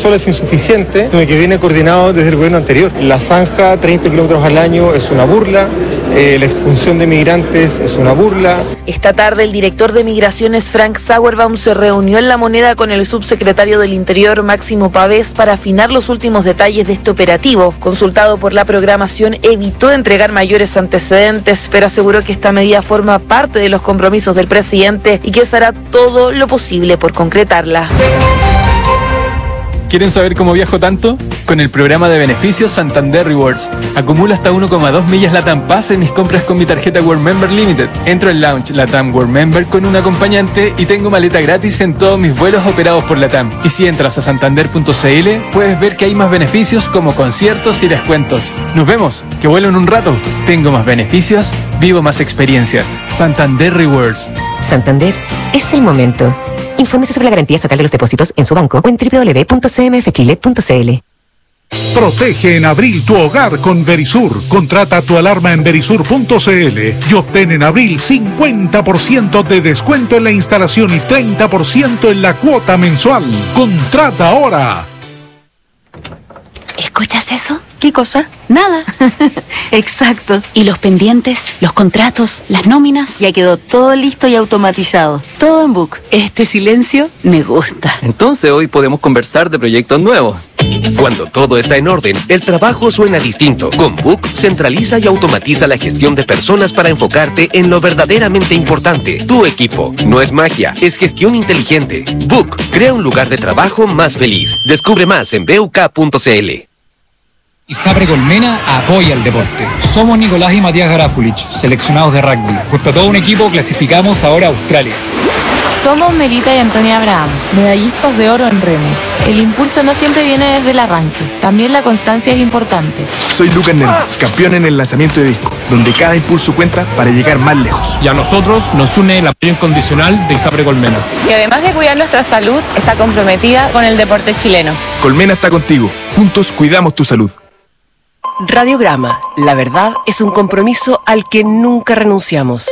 solo es insuficiente, sino que viene coordinado desde el gobierno anterior. La zanja, 30 kilómetros al año, es una burla. La expulsión de migrantes es una burla. Esta tarde el director de Migraciones, Frank Sauerbaum, se reunió en La Moneda con el subsecretario del Interior, Máximo Pavés, para afinar los últimos detalles de este operativo. Consultado por la programación, evitó entregar mayores antecedentes, pero aseguró que esta medida forma parte de los compromisos del presidente y que se hará todo lo posible por concretarla. ¿Quieren saber cómo viajo tanto? Con el programa de beneficios Santander Rewards. Acumulo hasta 1,2 millas LATAM Pass en mis compras con mi tarjeta World Member Limited. Entro en Lounge LATAM World Member con un acompañante y tengo maleta gratis en todos mis vuelos operados por LATAM. Y si entras a santander.cl, puedes ver que hay más beneficios como conciertos y descuentos. Nos vemos, que vuelo en un rato. Tengo más beneficios, vivo más experiencias. Santander Rewards. Santander es el momento. Infórmese sobre la garantía estatal de los depósitos en su banco o en www.cmfchile.cl. Protege en abril tu hogar con Verisur. Contrata tu alarma en verisur.cl y obtén en abril 50% de descuento en la instalación y 30% en la cuota mensual. Contrata ahora. ¿Escuchas eso? ¿Qué cosa? Nada. Exacto. ¿Y los pendientes, los contratos, las nóminas? Ya quedó todo listo y automatizado. Todo en Book. Este silencio me gusta. Entonces hoy podemos conversar de proyectos nuevos. Cuando todo está en orden, el trabajo suena distinto. Con Book, centraliza y automatiza la gestión de personas para enfocarte en lo verdaderamente importante, tu equipo. No es magia, es gestión inteligente. Book, crea un lugar de trabajo más feliz. Descubre más en buk.cl. ISAPRE Colmena apoya el deporte. Somos Nicolás y Matías Garafulich, seleccionados de rugby. Junto a todo un equipo clasificamos ahora a Australia. Somos Melita y Antonia Abraham, medallistas de oro en remo. El impulso no siempre viene desde el arranque, también la constancia es importante. Soy Lucas Neno, campeón en el lanzamiento de disco, donde cada impulso cuenta para llegar más lejos. Y a nosotros nos une el apoyo incondicional de ISAPRE Colmena, Que además de cuidar nuestra salud, está comprometida con el deporte chileno. Colmena está contigo. Juntos cuidamos tu salud. Radiograma. La verdad es un compromiso al que nunca renunciamos.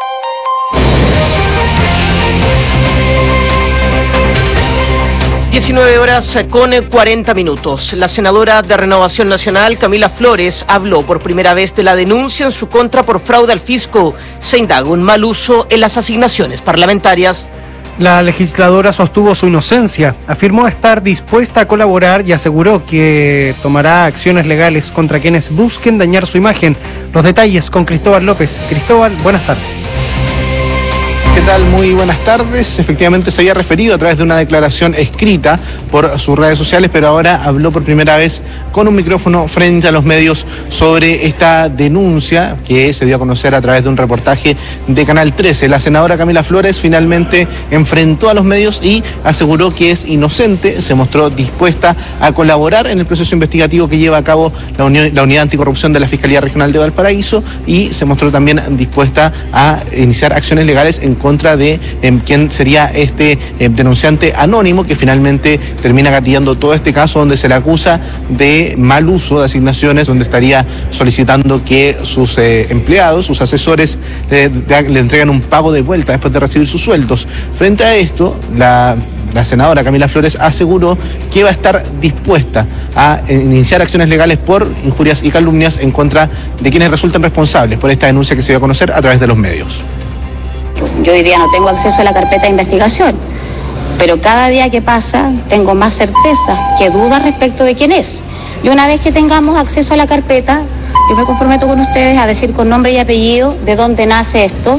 (19:40). La senadora de Renovación Nacional, Camila Flores, habló por primera vez de la denuncia en su contra por fraude al fisco. Se indaga un mal uso en las asignaciones parlamentarias. La legisladora sostuvo su inocencia, afirmó estar dispuesta a colaborar y aseguró que tomará acciones legales contra quienes busquen dañar su imagen. Los detalles con Cristóbal López. Cristóbal, buenas tardes. ¿Qué tal? Muy buenas tardes. Efectivamente se había referido a través de una declaración escrita por sus redes sociales, pero ahora habló por primera vez con un micrófono frente a los medios sobre esta denuncia que se dio a conocer a través de un reportaje de Canal 13. La senadora Camila Flores finalmente enfrentó a los medios y aseguró que es inocente, se mostró dispuesta a colaborar en el proceso investigativo que lleva a cabo la Unidad Anticorrupción de la Fiscalía Regional de Valparaíso y se mostró también dispuesta a iniciar acciones legales en contra de quien sería este denunciante anónimo que finalmente termina gatillando todo este caso donde se le acusa de mal uso de asignaciones, donde estaría solicitando que sus empleados, sus asesores, le entreguen un pago de vuelta después de recibir sus sueldos. Frente a esto, la senadora Camila Flores aseguró que va a estar dispuesta a iniciar acciones legales por injurias y calumnias en contra de quienes resultan responsables por esta denuncia que se dio a conocer a través de los medios. Yo hoy día no tengo acceso a la carpeta de investigación, pero cada día que pasa tengo más certeza que dudas respecto de quién es. Y una vez que tengamos acceso a la carpeta, yo me comprometo con ustedes a decir con nombre y apellido de dónde nace esto.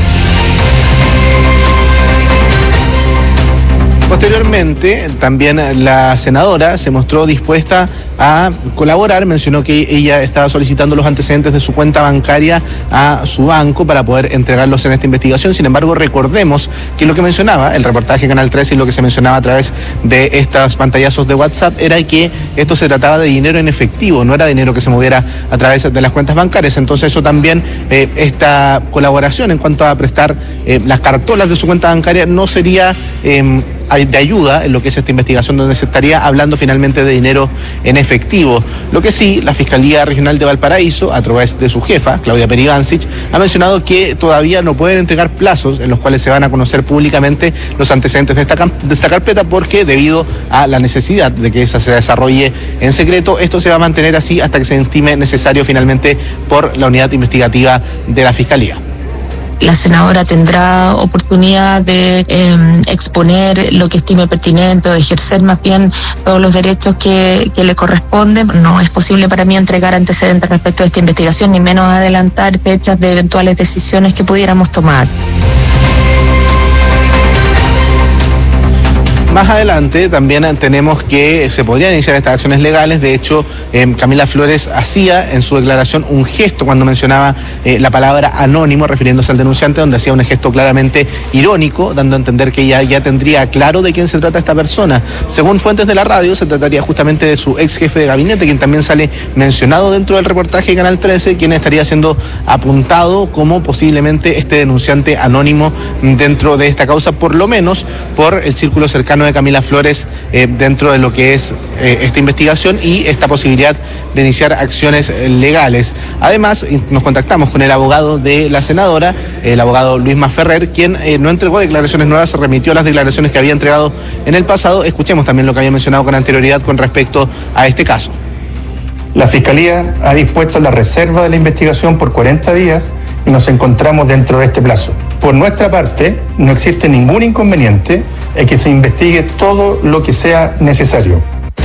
Posteriormente, también la senadora se mostró dispuesta a colaborar, mencionó que ella estaba solicitando los antecedentes de su cuenta bancaria a su banco para poder entregarlos en esta investigación. Sin embargo, recordemos que lo que mencionaba el reportaje de Canal 13 y lo que se mencionaba a través de estos pantallazos de WhatsApp era que esto se trataba de dinero en efectivo, no era dinero que se moviera a través de las cuentas bancarias. Entonces eso también, esta colaboración en cuanto a prestar las cartolas de su cuenta bancaria no sería de ayuda en lo que es esta investigación, donde se estaría hablando finalmente de dinero en efectivo. Lo que sí, la Fiscalía Regional de Valparaíso, a través de su jefa, Claudia Peribancic, ha mencionado que todavía no pueden entregar plazos en los cuales se van a conocer públicamente los antecedentes de esta carpeta, porque debido a la necesidad de que esa se desarrolle en secreto, esto se va a mantener así hasta que se estime necesario finalmente por la unidad investigativa de la Fiscalía. La senadora tendrá oportunidad de exponer lo que estime pertinente o de ejercer más bien todos los derechos que le corresponden. No es posible para mí entregar antecedentes respecto a esta investigación, ni menos adelantar fechas de eventuales decisiones que pudiéramos tomar. Más adelante también tenemos que se podrían iniciar estas acciones legales. De hecho, Camila Flores hacía en su declaración un gesto cuando mencionaba la palabra anónimo, refiriéndose al denunciante, donde hacía un gesto claramente irónico, dando a entender que ya tendría claro de quién se trata esta persona. Según fuentes de la radio, se trataría justamente de su ex jefe de gabinete, quien también sale mencionado dentro del reportaje de Canal 13, quien estaría siendo apuntado como posiblemente este denunciante anónimo dentro de esta causa, por lo menos por el círculo cercano de Camila Flores dentro de lo que es esta investigación y esta posibilidad de iniciar acciones legales. Además, nos contactamos con el abogado de la senadora, el abogado Luis Masferrer, quien no entregó declaraciones nuevas, se remitió a las declaraciones que había entregado en el pasado. Escuchemos también lo que había mencionado con anterioridad con respecto a este caso. La Fiscalía ha dispuesto la reserva de la investigación por 40 días y nos encontramos dentro de este plazo. Por nuestra parte, no existe ningún inconveniente en que se investigue todo lo que sea necesario.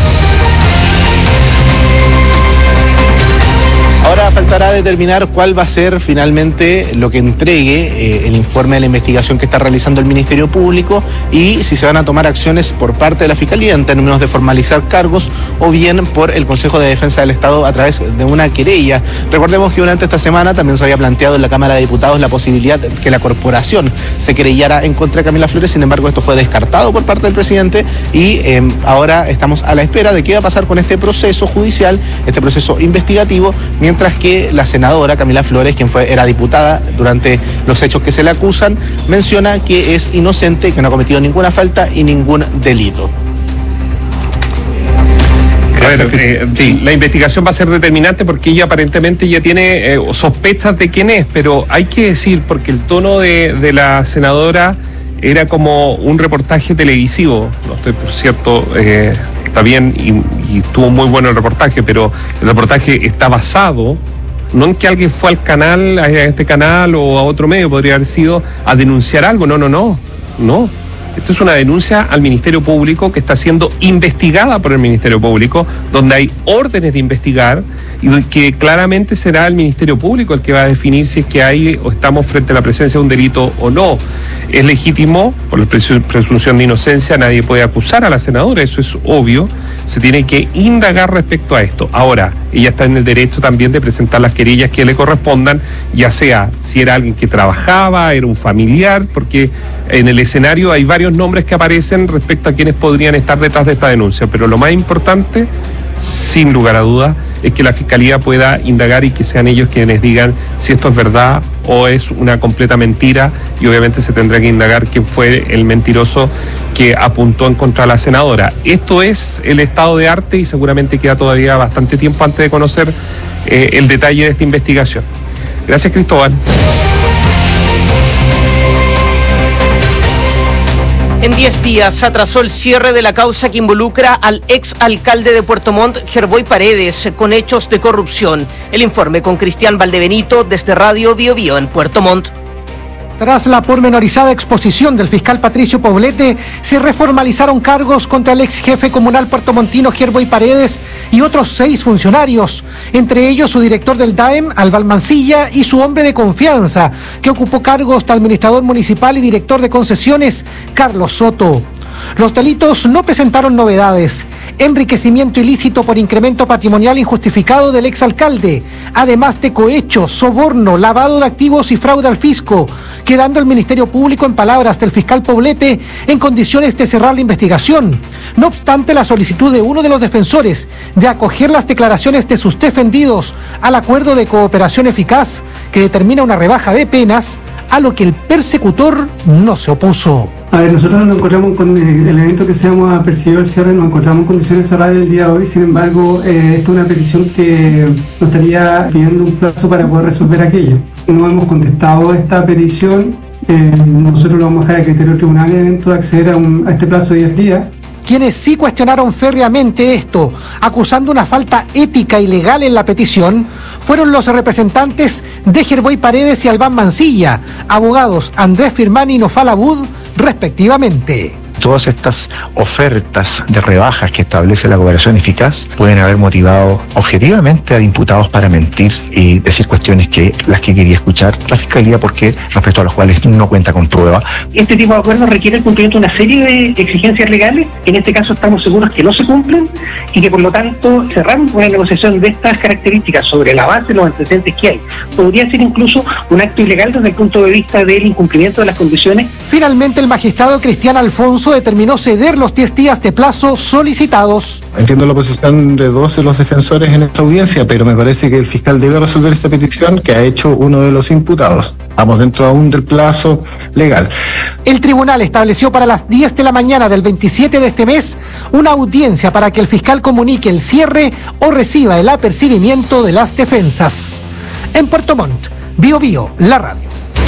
Ahora faltará determinar cuál va a ser finalmente lo que entregue el informe de la investigación que está realizando el Ministerio Público y si se van a tomar acciones por parte de la Fiscalía en términos de formalizar cargos o bien por el Consejo de Defensa del Estado a través de una querella. Recordemos que durante esta semana también se había planteado en la Cámara de Diputados la posibilidad de que la corporación se querellara en contra de Camila Flores. Sin embargo, esto fue descartado por parte del presidente y ahora estamos a la espera de qué va a pasar con este proceso judicial, este proceso investigativo, mientras que la senadora Camila Flores, quien era diputada durante los hechos que se le acusan, menciona que es inocente, que no ha cometido ninguna falta y ningún delito. Sí, la investigación va a ser determinante porque ella aparentemente ya tiene sospechas de quién es, pero hay que decir, porque el tono de la senadora era como un reportaje televisivo, no estoy por cierto, está bien y estuvo muy bueno el reportaje, pero el reportaje está basado no en que alguien fue al canal, a este canal o a otro medio, podría haber sido a denunciar algo, no. Esto es una denuncia al Ministerio Público que está siendo investigada por el Ministerio Público, donde hay órdenes de investigar y que claramente será el Ministerio Público el que va a definir si es que hay o estamos frente a la presencia de un delito o no. Es legítimo, por la presunción de inocencia, nadie puede acusar a la senadora, eso es obvio, se tiene que indagar respecto a esto. Ahora, ella está en el derecho también de presentar las querellas que le correspondan, ya sea si era alguien que trabajaba, era un familiar, porque en el escenario hay varios nombres que aparecen respecto a quienes podrían estar detrás de esta denuncia, pero lo más importante, sin lugar a dudas, es que la Fiscalía pueda indagar y que sean ellos quienes digan si esto es verdad o es una completa mentira, y obviamente se tendrá que indagar quién fue el mentiroso que apuntó en contra de la senadora. Esto es el estado de arte y seguramente queda todavía bastante tiempo antes de conocer el detalle de esta investigación. Gracias, Cristóbal. En 10 días se atrasó el cierre de la causa que involucra al ex alcalde de Puerto Montt, Gerboy Paredes, con hechos de corrupción. El informe con Cristian Valdebenito desde Radio Bio Bio en Puerto Montt. Tras la pormenorizada exposición del fiscal Patricio Poblete, se reformalizaron cargos contra el ex jefe comunal puertomontino Gerboy Paredes y otros 6 funcionarios, entre ellos su director del DAEM, Álvaro Mancilla, y su hombre de confianza, que ocupó cargos de administrador municipal y director de concesiones, Carlos Soto. Los delitos no presentaron novedades: enriquecimiento ilícito por incremento patrimonial injustificado del exalcalde, además de cohecho, soborno, lavado de activos y fraude al fisco, quedando el Ministerio Público, en palabras del fiscal Poblete, en condiciones de cerrar la investigación. No obstante, la solicitud de uno de los defensores de acoger las declaraciones de sus defendidos al acuerdo de cooperación eficaz que determina una rebaja de penas a lo que el persecutor no se opuso. A ver, nosotros nos encontramos con el evento que se llama percibido el cierre, nos encontramos en condiciones cerradas el día de hoy, sin embargo, esta es una petición que nos estaría pidiendo un plazo para poder resolver aquello. No hemos contestado esta petición, nosotros lo vamos a dejar a criterio del tribunal en el evento de acceder a este plazo de 10 días. Quienes sí cuestionaron férreamente esto, acusando una falta ética y legal en la petición, fueron los representantes de Gerboy Paredes y Albán Mancilla, abogados Andrés Firmani y Nofal Abud, respectivamente. Todas estas ofertas de rebajas que establece la cooperación eficaz pueden haber motivado objetivamente a imputados para mentir y decir cuestiones que las que quería escuchar la Fiscalía, porque respecto a las cuales no cuenta con prueba. Este tipo de acuerdos requiere el cumplimiento de una serie de exigencias legales, que en este caso estamos seguros que no se cumplen y que por lo tanto cerrar una negociación de estas características sobre la base de los antecedentes que hay podría ser incluso un acto ilegal desde el punto de vista del incumplimiento de las condiciones. Finalmente, el magistrado Cristian Alfonso determinó ceder los 10 días de plazo solicitados. Entiendo la posición de dos de los defensores en esta audiencia, pero me parece que el fiscal debe resolver esta petición que ha hecho uno de los imputados. Vamos dentro aún del plazo legal. El tribunal estableció para las 10 de la mañana del 27 de este mes una audiencia para que el fiscal comunique el cierre o reciba el apercibimiento de las defensas. En Puerto Montt, Bio Bio, la radio.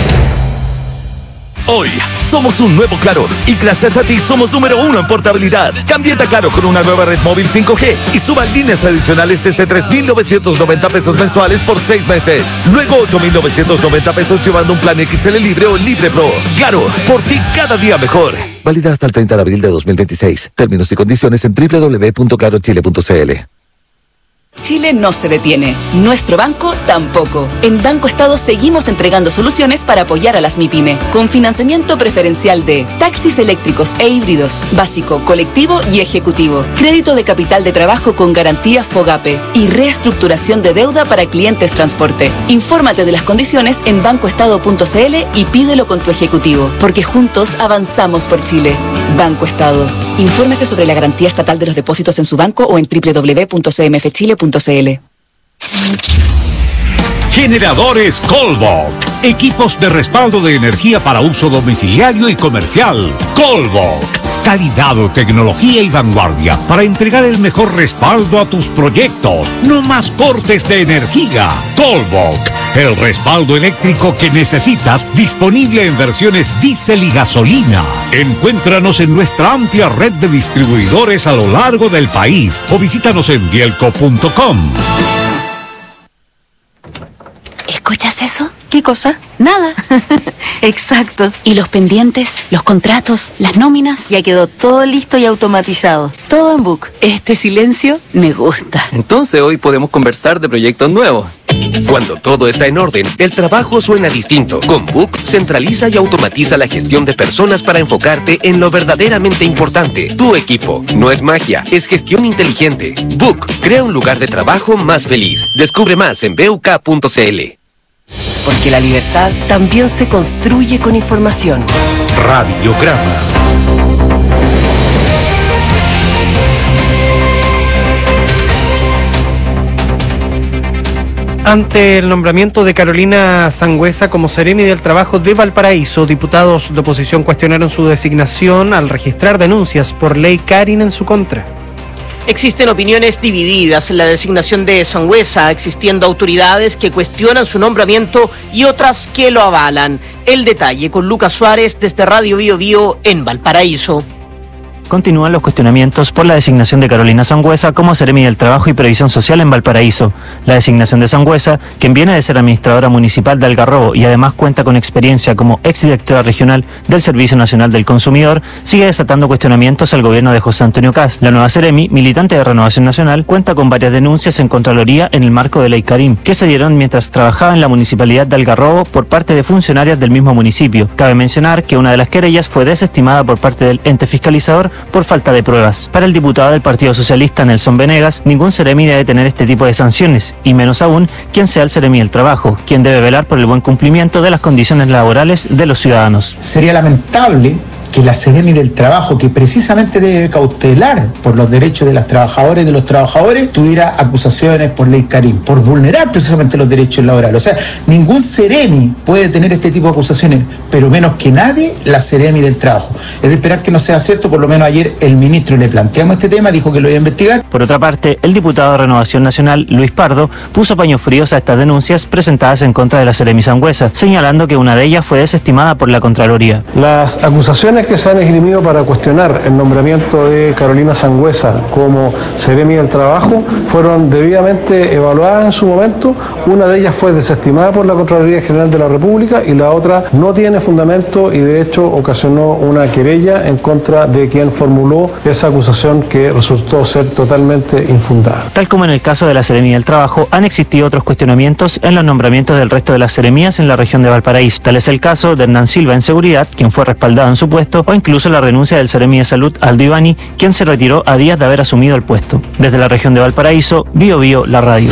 Hoy somos un nuevo Claro y gracias a ti somos número 1 en portabilidad. Cámbiate a Claro con una nueva red móvil 5G y suban líneas adicionales desde 3,990 pesos mensuales por 6 meses. Luego 8,990 pesos llevando un plan XL Libre o Libre Pro. Claro, por ti cada día mejor. Válida hasta el 30 de abril de 2026. Términos y condiciones en www.clarochile.cl. Chile no se detiene, nuestro banco tampoco. En Banco Estado seguimos entregando soluciones para apoyar a las MIPYME, con financiamiento preferencial de taxis eléctricos e híbridos, básico, colectivo y ejecutivo, crédito de capital de trabajo con garantía FOGAPE y reestructuración de deuda para clientes transporte. Infórmate de las condiciones en bancoestado.cl y pídelo con tu ejecutivo, porque juntos avanzamos por Chile. Banco Estado. Infórmese sobre la garantía estatal de los depósitos en su banco o en www.cmfchile.cl. Generadores Colbok. Equipos de respaldo de energía para uso domiciliario y comercial. Colbok. Calidad, tecnología y vanguardia para entregar el mejor respaldo a tus proyectos. No más cortes de energía. Colbok. El respaldo eléctrico que necesitas, disponible en versiones diésel y gasolina. Encuéntranos en nuestra amplia red de distribuidores a lo largo del país o visítanos en bielco.com. ¿Escuchas eso? ¿Qué cosa? Nada. Exacto. ¿Y los pendientes, los contratos, las nóminas? Ya quedó todo listo y automatizado. Todo en Book. Este silencio me gusta. Entonces hoy podemos conversar de proyectos nuevos. Cuando todo está en orden, el trabajo suena distinto. Con Book, centraliza y automatiza la gestión de personas para enfocarte en lo verdaderamente importante, tu equipo. No es magia, es gestión inteligente. Book, crea un lugar de trabajo más feliz. Descubre más en buk.cl. Porque la libertad también se construye con información. Radiograma. Ante el nombramiento de Carolina Sangüesa como seremi del Trabajo de Valparaíso, diputados de oposición cuestionaron su designación al registrar denuncias por ley Karin en su contra. Existen opiniones divididas en la designación de Sangüesa, existiendo autoridades que cuestionan su nombramiento y otras que lo avalan. El detalle con Lucas Suárez desde Radio Bio Bio en Valparaíso. Continúan los cuestionamientos por la designación de Carolina Sangüesa como seremi del Trabajo y Previsión Social en Valparaíso. La designación de Sangüesa, quien viene de ser administradora municipal de Algarrobo y además cuenta con experiencia como exdirectora regional del Servicio Nacional del Consumidor, sigue desatando cuestionamientos al gobierno de José Antonio Kast. La nueva seremi, militante de Renovación Nacional, cuenta con varias denuncias en Contraloría en el marco de Ley Karim, que se dieron mientras trabajaba en la municipalidad de Algarrobo por parte de funcionarias del mismo municipio. Cabe mencionar que una de las querellas fue desestimada por parte del ente fiscalizador por falta de pruebas. Para el diputado del Partido Socialista, Nelson Venegas, ningún seremi debe tener este tipo de sanciones, y menos aún quien sea el seremi del Trabajo, quien debe velar por el buen cumplimiento de las condiciones laborales de los ciudadanos. Sería lamentable que la Seremi del Trabajo, que precisamente debe cautelar por los derechos de las trabajadoras y de los trabajadores, tuviera acusaciones por ley Karim, por vulnerar precisamente los derechos laborales. O sea, ningún Seremi puede tener este tipo de acusaciones, pero menos que nadie la Seremi del Trabajo. Es de esperar que no sea cierto. Por lo menos ayer el ministro le planteamos este tema, dijo que lo iba a investigar. Por otra parte, el diputado de Renovación Nacional, Luis Pardo, puso paños fríos a estas denuncias presentadas en contra de la Seremi Sangüesa, señalando que una de ellas fue desestimada por la Contraloría. Las acusaciones que se han esgrimido para cuestionar el nombramiento de Carolina Sangüesa como Seremi del Trabajo fueron debidamente evaluadas en su momento. Una de ellas fue desestimada por la Contraloría General de la República y la otra no tiene fundamento y de hecho ocasionó una querella en contra de quien formuló esa acusación que resultó ser totalmente infundada. Tal como en el caso de la Seremi del Trabajo, han existido otros cuestionamientos en los nombramientos del resto de las seremías en la región de Valparaíso. Tal es el caso de Hernán Silva en Seguridad, quien fue respaldado en su puesto, o incluso la renuncia del Seremi de Salud, Aldo Ivani, quien se retiró a días de haber asumido el puesto. Desde la región de Valparaíso, Bio Bio, la radio.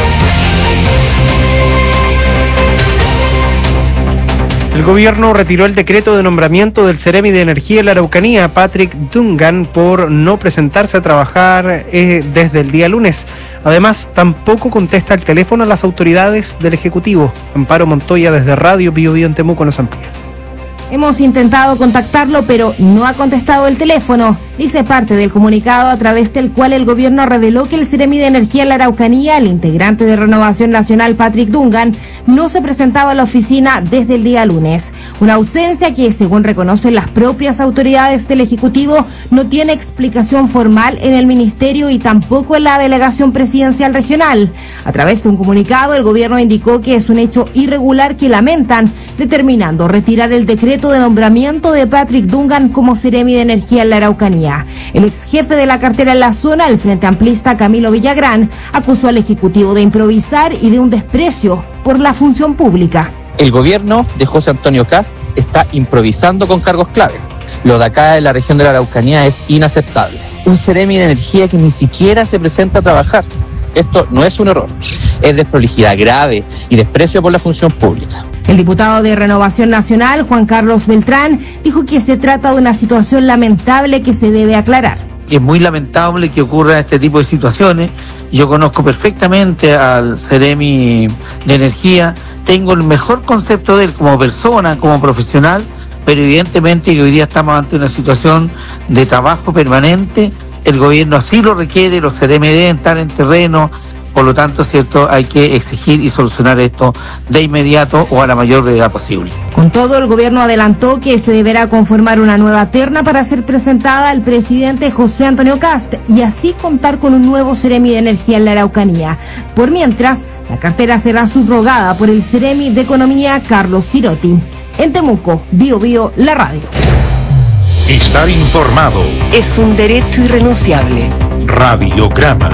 El gobierno retiró el decreto de nombramiento del Seremi de Energía de la Araucanía, Patrick Dungan, por no presentarse a trabajar desde el día lunes. Además, tampoco contesta el teléfono a las autoridades del Ejecutivo. Amparo Montoya desde Radio Bio Bio en Temuco nos amplía. Hemos intentado contactarlo, pero no ha contestado el teléfono, dice parte del comunicado a través del cual el gobierno reveló que el Seremi de Energía en la Araucanía, el integrante de Renovación Nacional Patrick Dungan, no se presentaba a la oficina desde el día lunes. Una ausencia que, según reconocen las propias autoridades del Ejecutivo, no tiene explicación formal en el Ministerio y tampoco en la Delegación Presidencial Regional. A través de un comunicado, el gobierno indicó que es un hecho irregular que lamentan, determinando retirar el decreto de nombramiento de Patrick Dungan como Seremi de Energía en la Araucanía. El ex jefe de la cartera en la zona, el Frente Amplista Camilo Villagrán, acusó al Ejecutivo de improvisar y de un desprecio por la función pública. El gobierno de José Antonio Kast está improvisando con cargos clave. Lo de acá en la región de la Araucanía es inaceptable. Un Seremi de Energía que ni siquiera se presenta a trabajar. Esto no es un error, es desprolijidad grave y desprecio por la función pública. El diputado de Renovación Nacional, Juan Carlos Beltrán, dijo que se trata de una situación lamentable que se debe aclarar. Es muy lamentable que ocurra este tipo de situaciones. Yo conozco perfectamente al Seremi de Energía, tengo el mejor concepto de él como persona, como profesional, pero evidentemente que hoy día estamos ante una situación de trabajo permanente. El gobierno así lo requiere, los Seremi deben estar en terreno. Por lo tanto, ¿cierto?, hay que exigir y solucionar esto de inmediato o a la mayor brevedad posible. Con todo, el gobierno adelantó que se deberá conformar una nueva terna para ser presentada al presidente José Antonio Kast y así contar con un nuevo Seremi de Energía en la Araucanía. Por mientras, la cartera será subrogada por el Seremi de Economía Carlos Cirotti. En Temuco, Bio Bio, la radio. Estar informado es un derecho irrenunciable. Radiograma.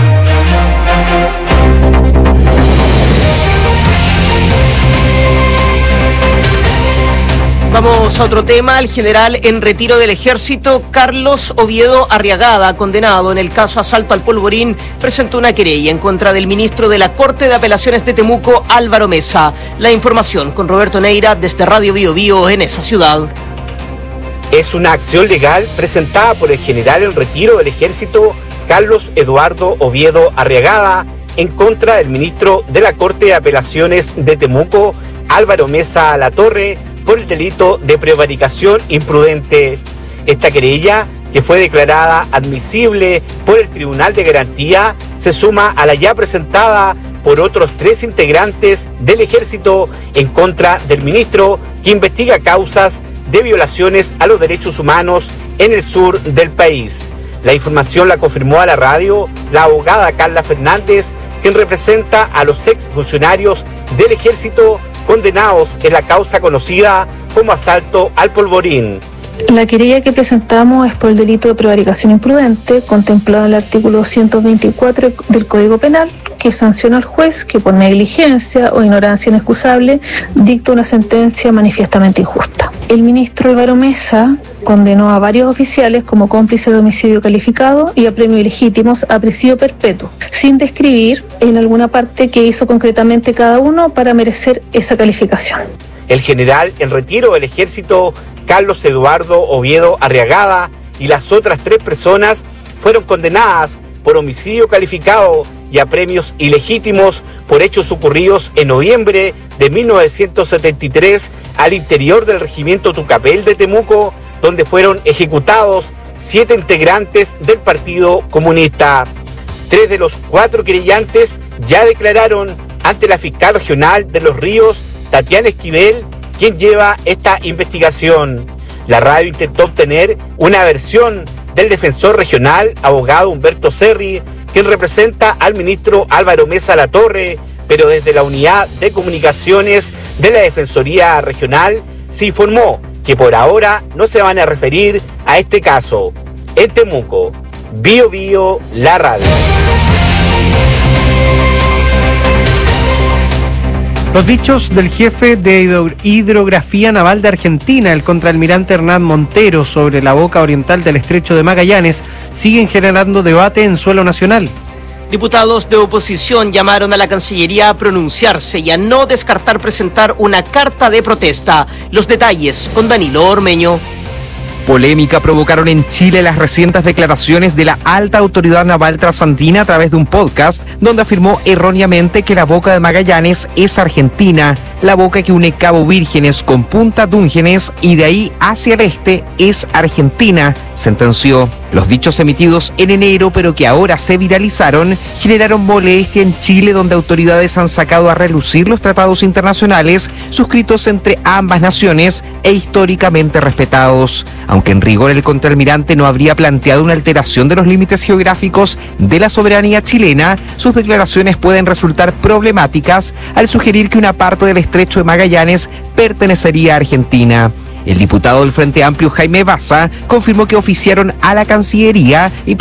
Vamos a otro tema. El general en retiro del Ejército, Carlos Oviedo Arriagada, condenado en el caso asalto al Polvorín, presentó una querella en contra del ministro de la Corte de Apelaciones de Temuco, Álvaro Mesa. La información con Roberto Neira desde Radio Bio Bio en esa ciudad. Es una acción legal presentada por el general en retiro del Ejército, Carlos Eduardo Oviedo Arriagada, en contra del ministro de la Corte de Apelaciones de Temuco, Álvaro Mesa Latorre, por el delito de prevaricación imprudente. Esta querella, que fue declarada admisible por el Tribunal de Garantía, se suma a la ya presentada por otros 3 integrantes del Ejército en contra del ministro, que investiga causas de violaciones a los derechos humanos en el sur del país. La información la confirmó a la radio la abogada Carla Fernández, quien representa a los exfuncionarios del Ejército condenados en la causa conocida como asalto al Polvorín. La querella que presentamos es por el delito de prevaricación imprudente, contemplado en el artículo 224 del Código Penal, que sanciona al juez que por negligencia o ignorancia inexcusable dicta una sentencia manifiestamente injusta. El ministro Álvaro Mesa condenó a varios oficiales como cómplices de homicidio calificado y a premios ilegítimos a presidio perpetuo, sin describir en alguna parte qué hizo concretamente cada uno para merecer esa calificación. El general en retiro del Ejército Carlos Eduardo Oviedo Arriagada y las otras 3 personas fueron condenadas por homicidio calificado y a premios ilegítimos por hechos ocurridos en noviembre de 1973 al interior del regimiento Tucapel de Temuco, donde fueron ejecutados 7 integrantes del Partido Comunista. 3 de los 4 querellantes ya declararon ante la fiscal regional de Los Ríos, Tatiana Esquivel, quien lleva esta investigación. La radio intentó obtener una versión del defensor regional, abogado Humberto Serri, quien representa al ministro Álvaro Mesa Latorre, pero desde la unidad de comunicaciones de la Defensoría Regional se informó que por ahora no se van a referir a este caso. En Temuco, Bio Bio, la radio. Los dichos del jefe de hidrografía naval de Argentina, el contraalmirante Hernán Montero, sobre la boca oriental del estrecho de Magallanes, siguen generando debate en suelo nacional. Diputados de oposición llamaron a la Cancillería a pronunciarse y a no descartar presentar una carta de protesta. Los detalles con Danilo Ormeño. Polémica provocaron en Chile las recientes declaraciones de la alta autoridad naval trasandina a través de un podcast donde afirmó erróneamente que la boca de Magallanes es Argentina, la boca que une Cabo Vírgenes con Punta Dungenes y de ahí hacia el este es Argentina, sentenció. Los dichos emitidos en enero pero que ahora se viralizaron generaron molestia en Chile, donde autoridades han sacado a relucir los tratados internacionales suscritos entre ambas naciones e históricamente respetados. Aunque en rigor el contraalmirante no habría planteado una alteración de los límites geográficos de la soberanía chilena, sus declaraciones pueden resultar problemáticas al sugerir que una parte del estrecho de Magallanes pertenecería a Argentina. El diputado del Frente Amplio Jaime Baza confirmó que oficiaron a la Cancillería y